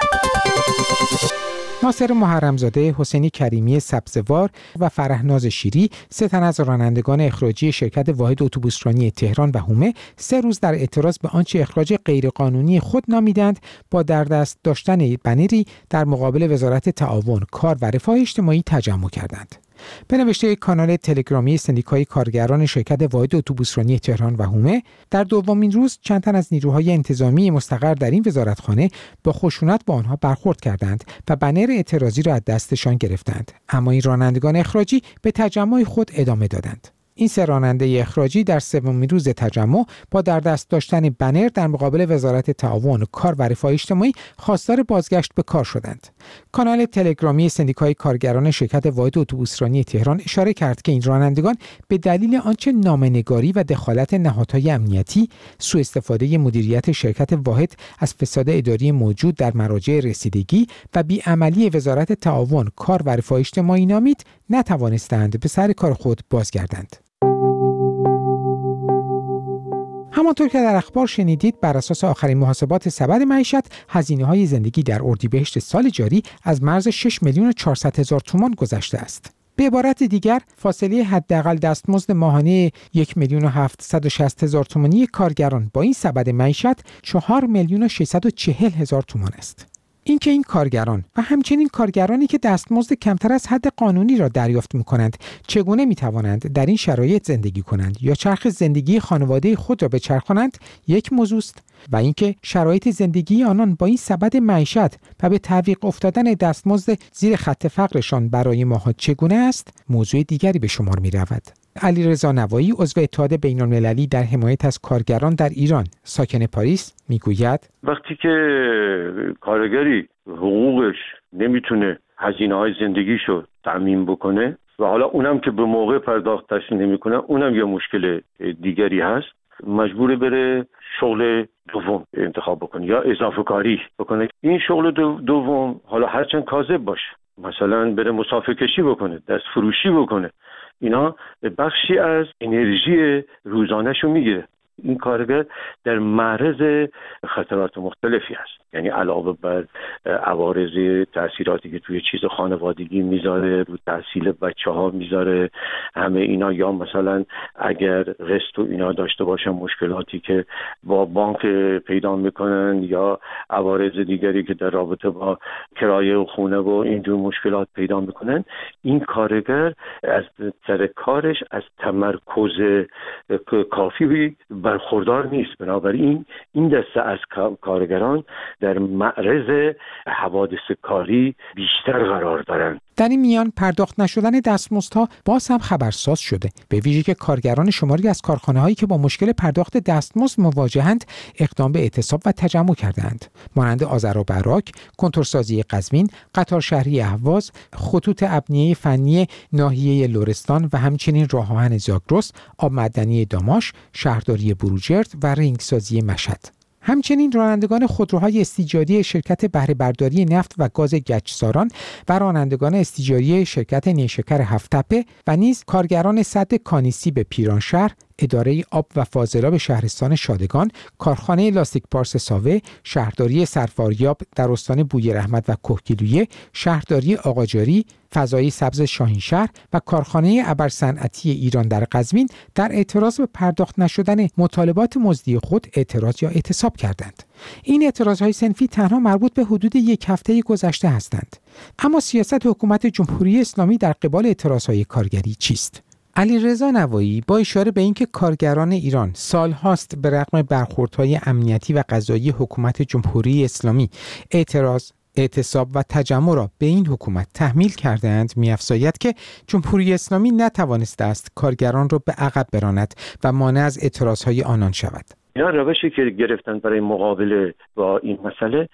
ناصر محرمزاده، حسینی کریمی سبزوار و فرهناز شیری، سه تن از رانندگان اخراجی شرکت واحد اتوبوسرانی تهران و هومه، سه روز در اعتراض به آنچه اخراج غیرقانونی خود نامیدند، با در دست داشتن بنری در مقابل وزارت تعاون، کار و رفاه اجتماعی تجمع کردند. به نوشته کانال تلگرامی سندیکای کارگران شرکت واحد اتوبوسرانی تهران و هومه، در دومین روز چند تن از نیروهای انتظامی مستقر در این وزارتخانه با خشونت با آنها برخورد کردند و بنر اعتراضی را از دستشان گرفتند. اما این رانندگان اخراجی به تجمع خود ادامه دادند. این سه راننده اخراجی در سومین روز تجمع با در دست داشتن بنر در مقابل وزارت تعاون، کار و رفاه اجتماعی خواستار بازگشت به کار شدند. کانال تلگرامی سندیکای کارگران شرکت واحد اتوبوسرانی تهران اشاره کرد که این رانندگان به دلیل آنچه نامه‌نگاری و دخالت نهادهای امنیتی، سوء استفاده مدیریت شرکت واحد از فساد اداری موجود در مراجع رسیدگی و بی‌عملی وزارت تعاون، کار و رفاه اجتماعی نامید، نتوانستند به سر کار خود بازگردند. همانطور که در اخبار شنیدید، بر اساس آخرین محاسبات سبد معیشت، هزینه‌های زندگی در اردیبهشت سال جاری از مرز شش میلیون و چهارصد هزار تومان گذشته است. به عبارت دیگر، فاصله حداقل دستمزد ماهانه یک میلیون و هفتصد و شصت هزار تومانی کارگران با این سبد معیشت چهار میلیون و ششصد و چهل هزار تومان است. اینکه این کارگران و همچنین کارگرانی که دستمزد کمتر از حد قانونی را دریافت می‌کنند چگونه می‌توانند در این شرایط زندگی کنند یا چرخ زندگی خانواده خود را بچرخانند یک موضوع است، و اینکه شرایط زندگی آنان با این سبد معیشت و به تعویق افتادن دستمزد زیر خط فقرشان برای ماها چگونه است موضوع دیگری به شمار می‌رود. علیرضا نوایی، عضو اتحاد بین‌المللی در حمایت از کارگران در ایران، ساکن پاریس، میگوید وقتی که کارگری حقوقش نمیتونه هزینه‌های زندگیشو تأمین بکنه و حالا اونم که به موقع پرداختش نمیکنه، اونم یه مشکل دیگری هست، مجبور بره شغل دوم انتخاب بکنه یا اضافه کاری بکنه. این شغل دوم حالا هرچند کاذب باشه، مثلا بره مسافر کشی بکنه، دست فروشی بکنه، اینا بخشی از انرژی روزانه‌شو میگیره. این کارگر در معرض خطرات مختلفی است، یعنی علاوه بر عوارض تأثیراتی که توی چیز خانوادگی میذاره، رو تحصیل بچه ها میذاره، همه اینا، یا مثلا اگر قسط و اینا داشته باشن مشکلاتی که با بانک پیدا میکنن، یا عوارض دیگری که در رابطه با کرایه و خونه و اینجور مشکلات پیدا میکنن، این کارگر از سر کارش از تمرکز کافی برخوردار نیست. بنابراین این دسته از کارگران در معرض حوادث کاری بیشتر قرار دارند. در این میان پرداخت نشدن دستمزدها باز هم خبرساز شده، به ویژه که کارگران شماری از کارخانه‌هایی که با مشکل پرداخت دستمزد مواجهند اقدام به اعتصاب و تجمع کردند، مانند آذر براک، کنتورسازی قزوین، قطار شهری اهواز، خطوط ابنیه فنی ناحیه لرستان و همچنین راه آهن زاگرس، آب معدنی داماش، شهرداری بروجرد و رنگسازی مشهد. همچنین رانندگان خودروهای استیجاری شرکت بهره برداری نفت و گاز گچساران و رانندگان استیجاری شرکت نیشکر هفت‌تپه و نیز کارگران سد کانیسی به پیرانشهر، اداره آب و فاضلاب شهرستان شادگان، کارخانه لاستیک پارس ساوه، شهرداری سرفاریاب در استان بویرحمت و کهگیلویه، شهرداری آقاجاری، فضای سبز شاهینشهر و کارخانه ابرصنعتی ایران در قزوین در اعتراض به پرداخت نشدن مطالبات مزدی خود اعتراض یا اعتصاب کردند. این اعتراضهای صنفی تنها مربوط به حدود یک هفته گذشته هستند. اما سیاست حکومت جمهوری اسلامی در قبال اعتراضهای کارگری چیست؟ علیرضا نوایی با اشاره به اینکه کارگران ایران سالهاست به رغم برخوردهای امنیتی و قضایی حکومت جمهوری اسلامی اعتراض، اعتصاب و تجمع را به این حکومت تحمیل کرده‌اند، می‌افزاید که جمهوری اسلامی نتوانسته است کارگران را به عقب براند و مانع از اعتراضهای آنان شود. اینا روشی که گرفتن برای مقابله با این مسئله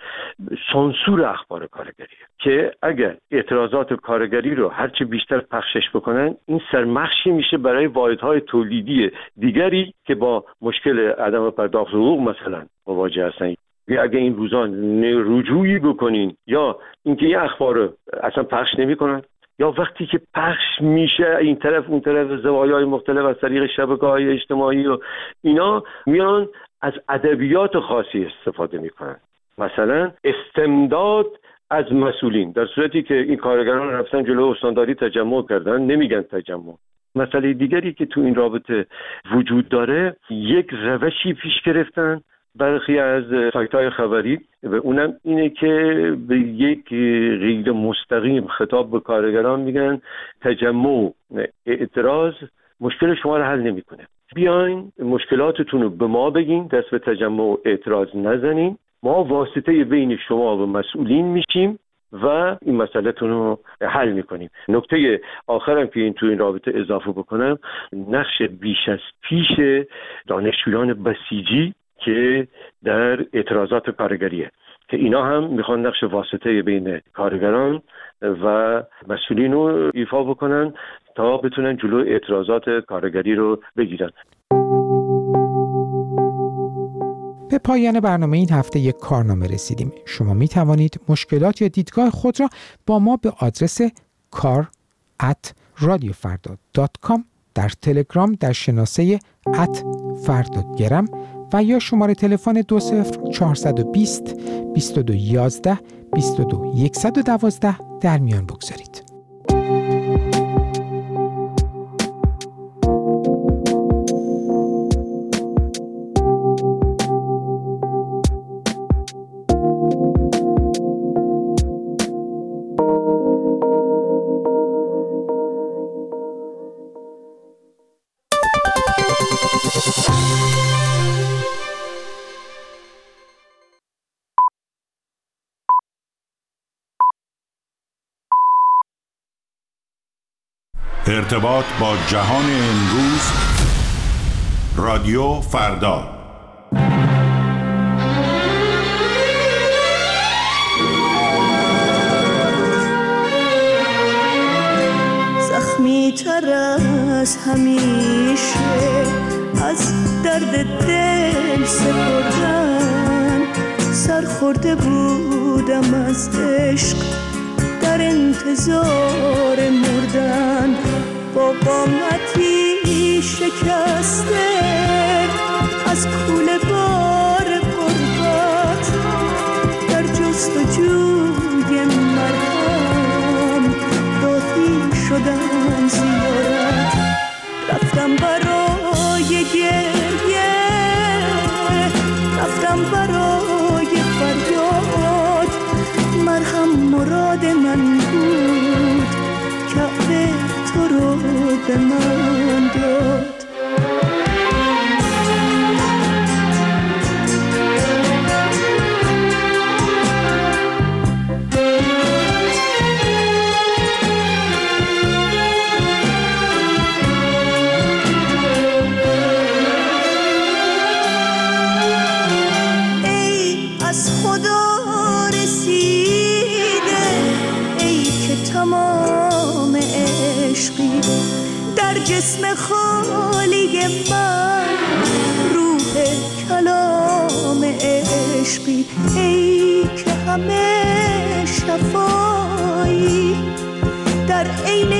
سانسور اخبار کارگریه، که اگر اعتراضات کارگری رو هرچی بیشتر پخشش بکنن، این سرمخشی میشه برای واحدهای تولیدی دیگری که با مشکل عدم پرداخت حقوق مثلا مواجه هستن. اگه این روزان رجوعی بکنین یا اینکه این اخبار رو اصلا پخش نمی‌کنن، یا وقتی که پخش میشه این طرف اون طرف زوایای مختلف از طریق شبکه‌های اجتماعی و اینا میان از ادبیات خاصی استفاده میکنن، مثلا استمداد از مسئولین، در صورتی که این کارگران رفتن جلو استانداری تجمع کردن نمیگن تجمع. مسئله دیگری که تو این رابطه وجود داره، یک روشی پیش گرفتن برخی از سایت‌های خبری و اونم اینه که به یک غیر مستقیم خطاب به کارگران میگن تجمع، اعتراض مشکل شما رو حل نمیکنه، بیاین مشکلاتتون رو به ما بگین، دست به تجمع و اعتراض نزنین، ما واسطه بین شما و مسئولین میشیم و این مسئله‌تون رو حل میکنیم. نکته آخرم که این تو این رابطه اضافه بکنم، نقش بیش از پیش دانشجویان بسیجی که در اعتراضات کارگریه، که اینا هم میخوان نقش واسطه بین کارگران و مسئولین رو ایفا بکنن تا بتونن جلو اعتراضات کارگری رو بگیرن. به پایان برنامه این هفته یک کارنامه رسیدیم. شما می توانید مشکلات یا دیدگاه خود را با ما به آدرس کار ات رادیو فردا دات کام در تلگرام در شناسه ات فردا گرم و یا شماره تلفن دو صفر چهارصد و بیست بیست و دو یازده بیست و دو صد و دوازده در میان بگذارید. ارتباط با جهان امروز، رادیو فردا. زخمی تر از همیشه از درد دل سپردن، سرخورده بودم از عشق در انتظار مردن، با قامتی شکسته از کوله بار غربت، در جستجوی مرهم راهی شدم زیارت، رفتم برای گریه، رفتم برای فریاد، مرهم مراد من بود، کعبه تو رو به من داد. ای از خدا رسیده، ای که تمام عشقی در جسم خالی من، روح کلام عشقی، ای که همه شفایی در عین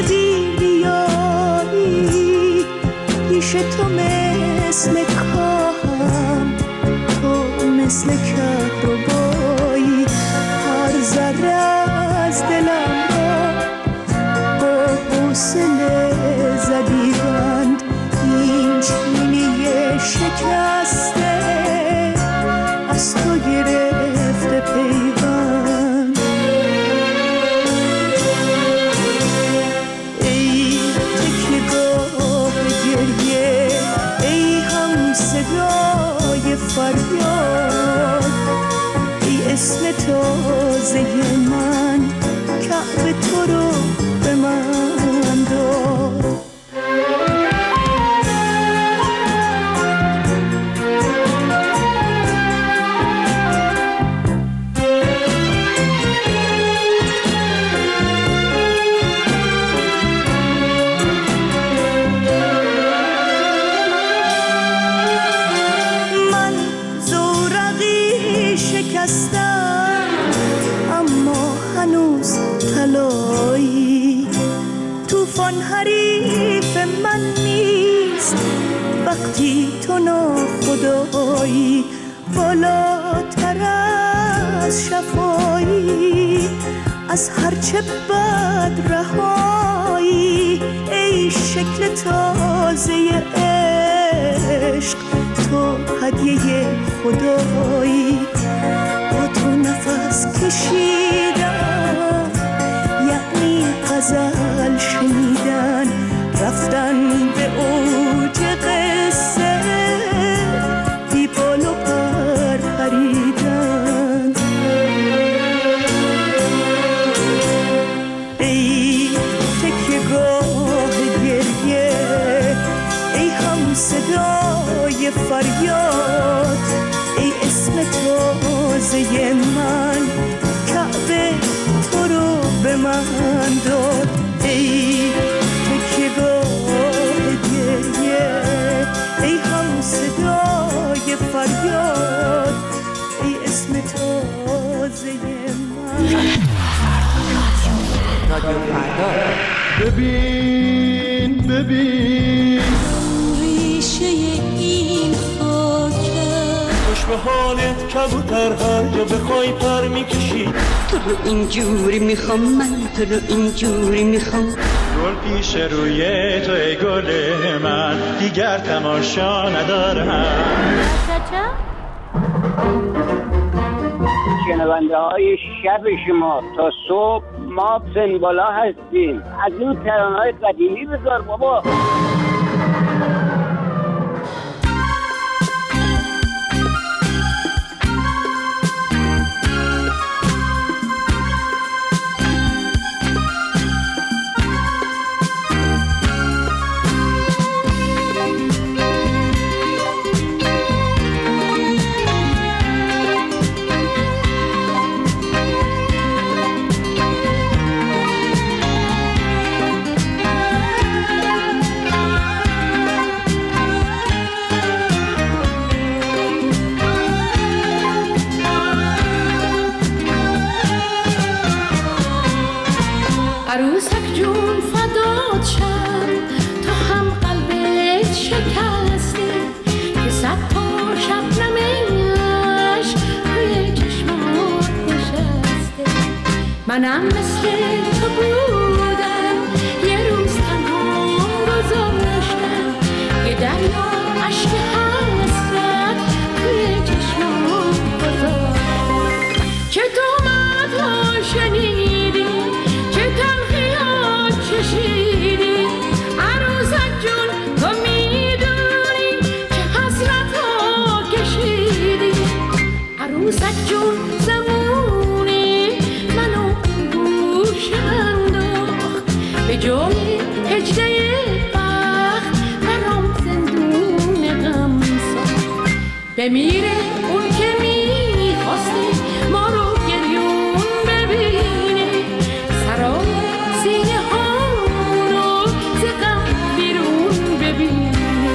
بی‌ریایی، پیش تو مثل کاهم، تو مثل کهربایی، هر ذره از دلم را با حوصله زدیدند، این چینی شکسته از تو گرفته پیوند. ای تکیه‌گاه گریه، ای هم صدای فریاد، ای اسم تازه من، کعبه تو رو به من داد. من زورقی شکستم اما هنوز طلایی، طوفان حریف من نیست وقتی تو ناخدایی، بالاتر از شفایی، از هرچه بد رهایی، ای شکل تازه عشق، تو هدیه خدایی، با تو نفس کشیدن یعنی غزل شنیدن، رفتن به اوج قصه، بی بال و پر پریدن. ای تکیه‌گاه گریه، ای هم صدای فریاد، ای اسم تازه من، کعبه تو رو به من داد. ای تکیه‌گاه گریه، ای هم صدای فریاد، ای اسم تازه من. رادیو فردا. ببین ببین ریشه این خاکه به حالت کبوتر هر جا بخوای پر میکشی. تو رو اینجوری میخوام من، تو رو اینجوری میخوام. گل پیش روی تو ای گل من، دیگر تماشا ندارم. شنونده های شب شما تا صبح ما سنبالا هستیم. از این ترانه‌های قدیمی بذار بابا. عروسک جون فدات شم، تو هم قلبت شکسته که صد تا شبنمش روی چشمات نشسته. منم مثل تو بودم یه روز تنها گذاشتم، یه دریا عشق حسرت روی چشمات گذاشتم. چه تومت‌ها شنیدی، چه تلخی‌ها چشیدی، عروسک جون تو میدونی چه حسرت‌ها کشیدی. عروسک جون زمونی منو گوش انداخت، به جای هجده بخت برام زندون غم ساخت. بمیره اون که میخواستی ما رو گریون ببینه، سرای سینه ها رو ز غم بیرون ببینه.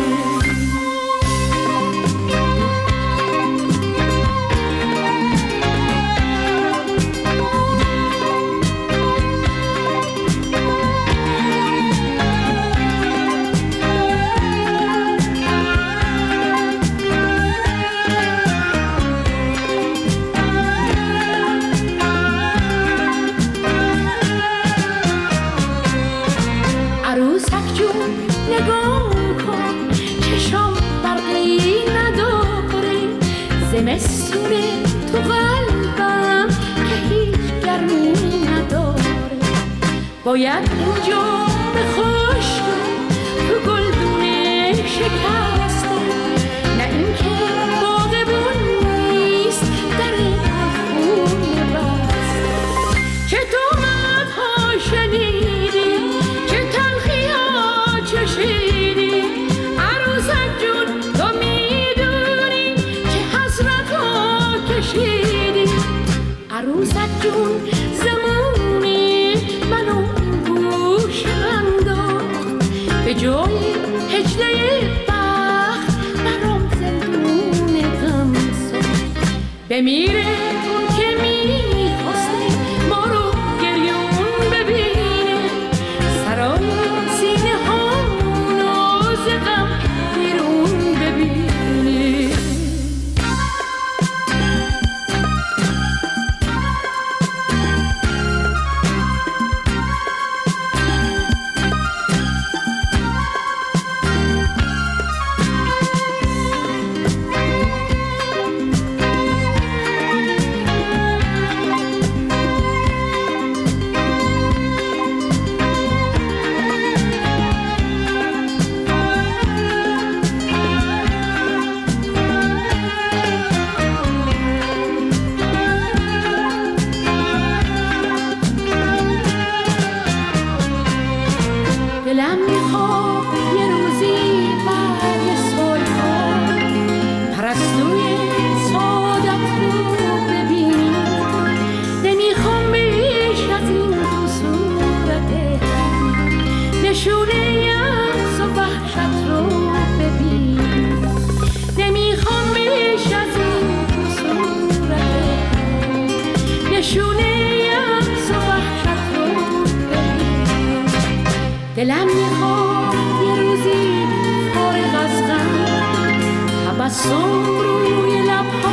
عروسک جون نگاه کن، چشام برقی نداره، زمستونه تو قلبم که هیچ گرمی نداره. باید اینجا به خشک تو گلدونه شکسته، نه اینکه باغبون نیست در خونه بسته. چه تومت‌ها شنیدی، چه تلخی‌ها چشیدی، عروسک جون تو میدونی چه حسرت‌ها کشیدی. عروسک جون زمونی منو گوش انداخت، به جای هجده بخت برام زندون غم ساخت. بمیره اون که میخواسته ما رو گریون ببینه، سرای سینه ها رو ز غم بیرون ببینه. دلم میخواد یه روزی برای صلح‌ها پرستوی سعادت رو ببینم. نمیخوام بیش از این تو صورته نشونه یأس و وحشت رو ببینم. نمیخوام بیش از این تو صورته نشونه یأس و وحشت رو ببینم. دلم میخواد یه روزی فارغ از غم تبسم روی لب‌ها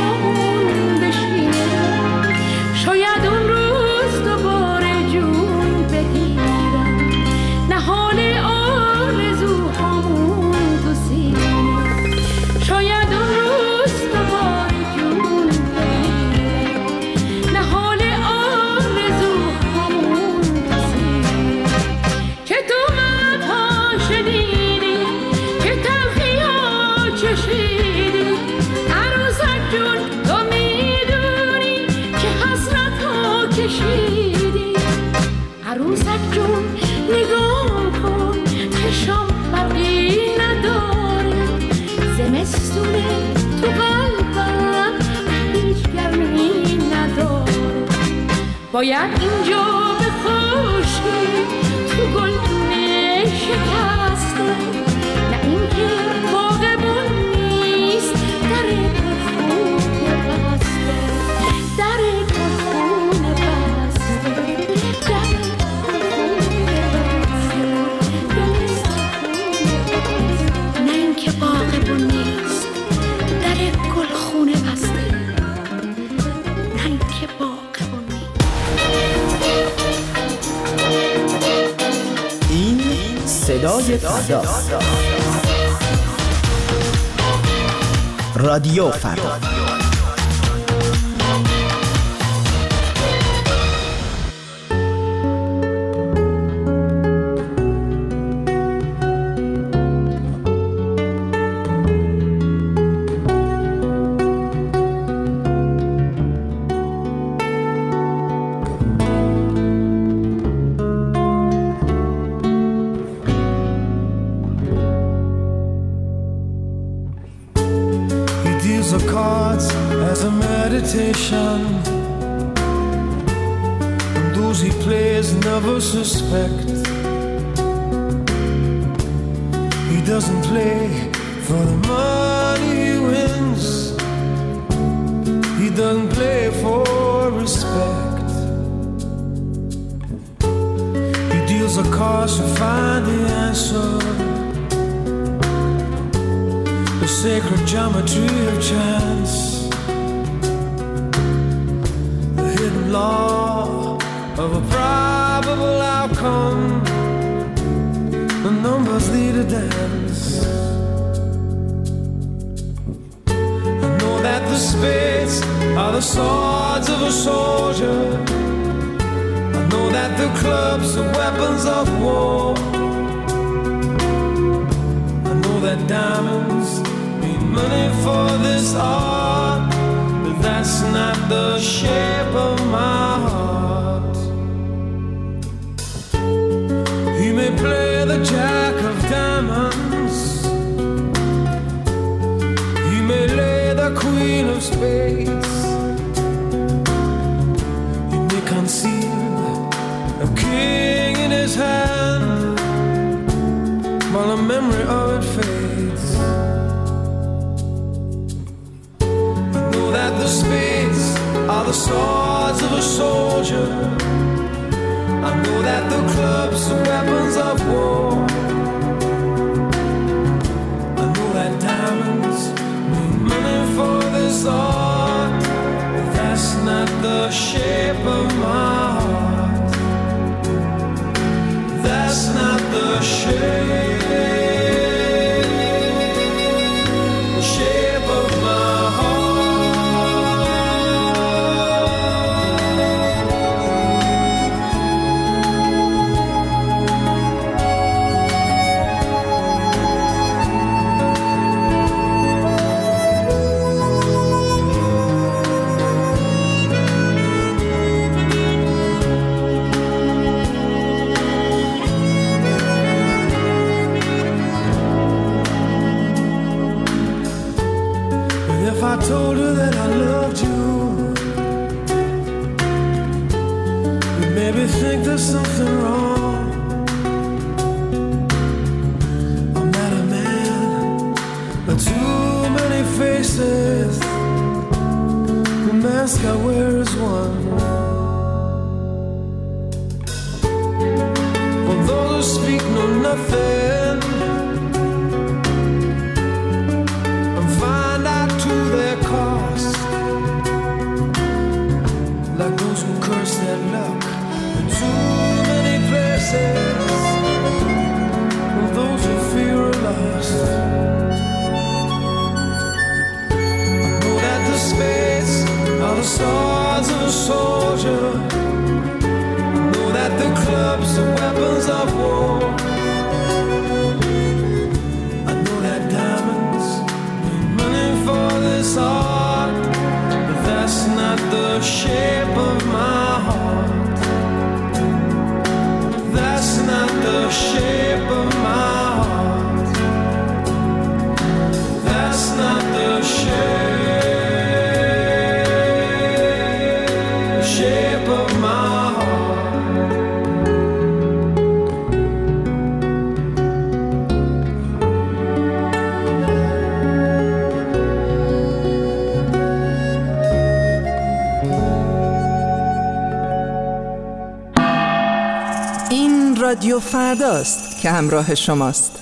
باید اینجا بخوشی تو گلدونه شکسته، نه اینکه باغبون نیست در گلخونه بسته، در گلخونه بسته، در گلخونه بسته، نه اینکه باغبون نیست در گلخونه بسته، نه اینکه باغبون نیست. این صدای فردا، رادیو فردا. And those he plays never suspect. He doesn't play for the money he wins. He doesn't play for respect. He deals the cards to find the answer, the sacred geometry of chance, law of a probable outcome. The numbers lead a dance. I know that the spades are the swords of a soldier. I know that the clubs are weapons of war. I know that diamonds mean money for this art, but that's not the shape of my heart. He may play the jack of diamonds, he may lay the queen of spades, he may conceal a king in his hand while the memory of it fades. That the spades are the swords of a soldier. I know that the clubs are weapons of war. I know that diamonds mean money for this art, but that's not the shape of my heart. That's not the shape, the shape of my heart. If I told her that I loved you, you'd maybe think there's something wrong. I'm not a man, but too many faces. The mask I wear is one. For those who speak know nothing and find out to their cost, like those who curse their luck in too many places, and those who fear are lost. I know that the spades are the swords of a soldier. I know that the clubs are weapons of war. رادیو فرداست که همراه شماست.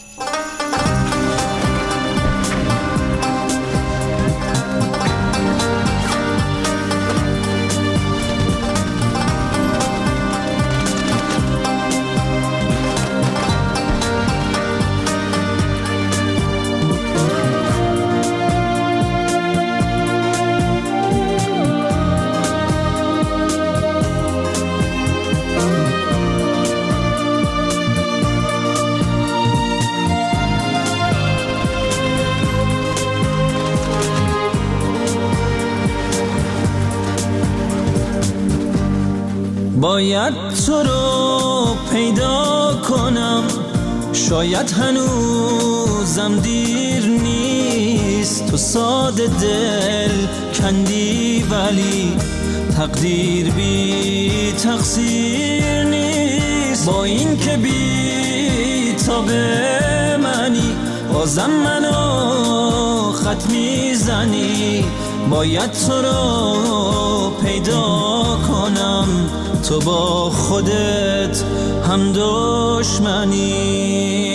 باید تو رو پیدا کنم، شاید هنوزم دیر نیست. تو ساده دل کندی ولی تقدیر بی تقصیر نیست. با این که بی تابه منی بازم منو خط میزنی. باید تو رو پیدا کنم، تو با خودت هم دشمنی.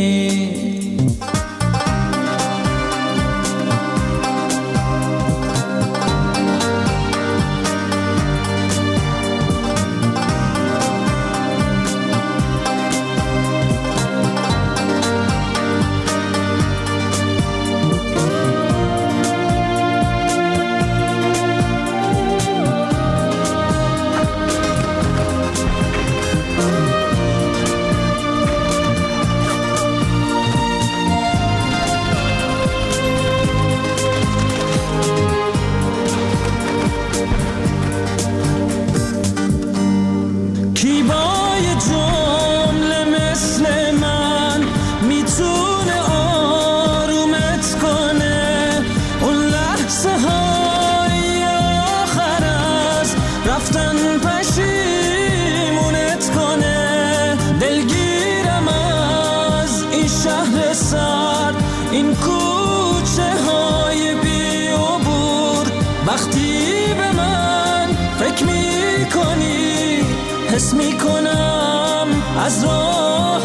این کوچه های بی عبور، وقتی به من فکر می کنی حس می کنم از راه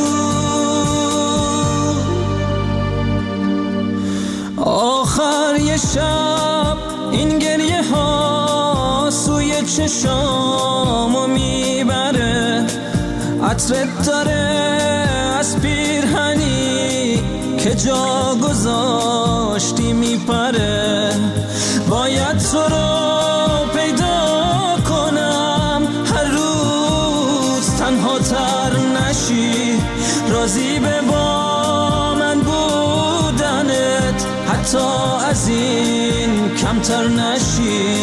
دور. آخر یه شب این گریه ها سوی چشامو میبره، عطرت داره از پیرهنی که جا گذاشتی میپره. باید تو رو پیدا کنم، هر روز تنها تر نشی، راضی به با من بودنت حتی از این کمتر نشی.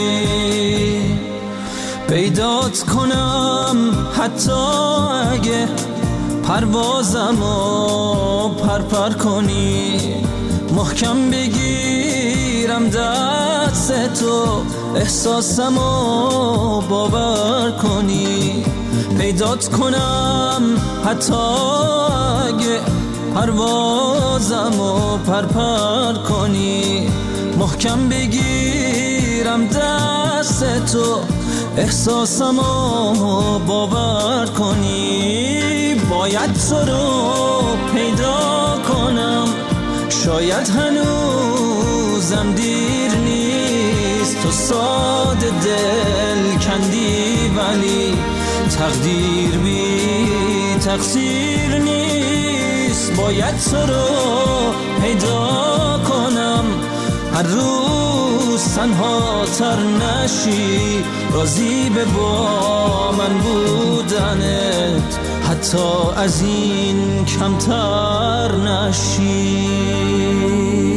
پیدات کنم حتی اگه پروازمو پرپر کنی، محکم بگیرم دست تو احساسمو باور کنی. پیدات کنم حتی اگه پروازمو پرپر کنی، محکم بگیرم دست تو احساسمو باور کنی. باید تو رو پیدا کنم، شاید هنوزم دیر نیست. تو ساده دل کندی ولی تقدیر بی تقصیر نیست. باید تو رو پیدا کنم، هر روز تنها تر نشی، راضی به با من بودنت حتی از این کمتر نشی.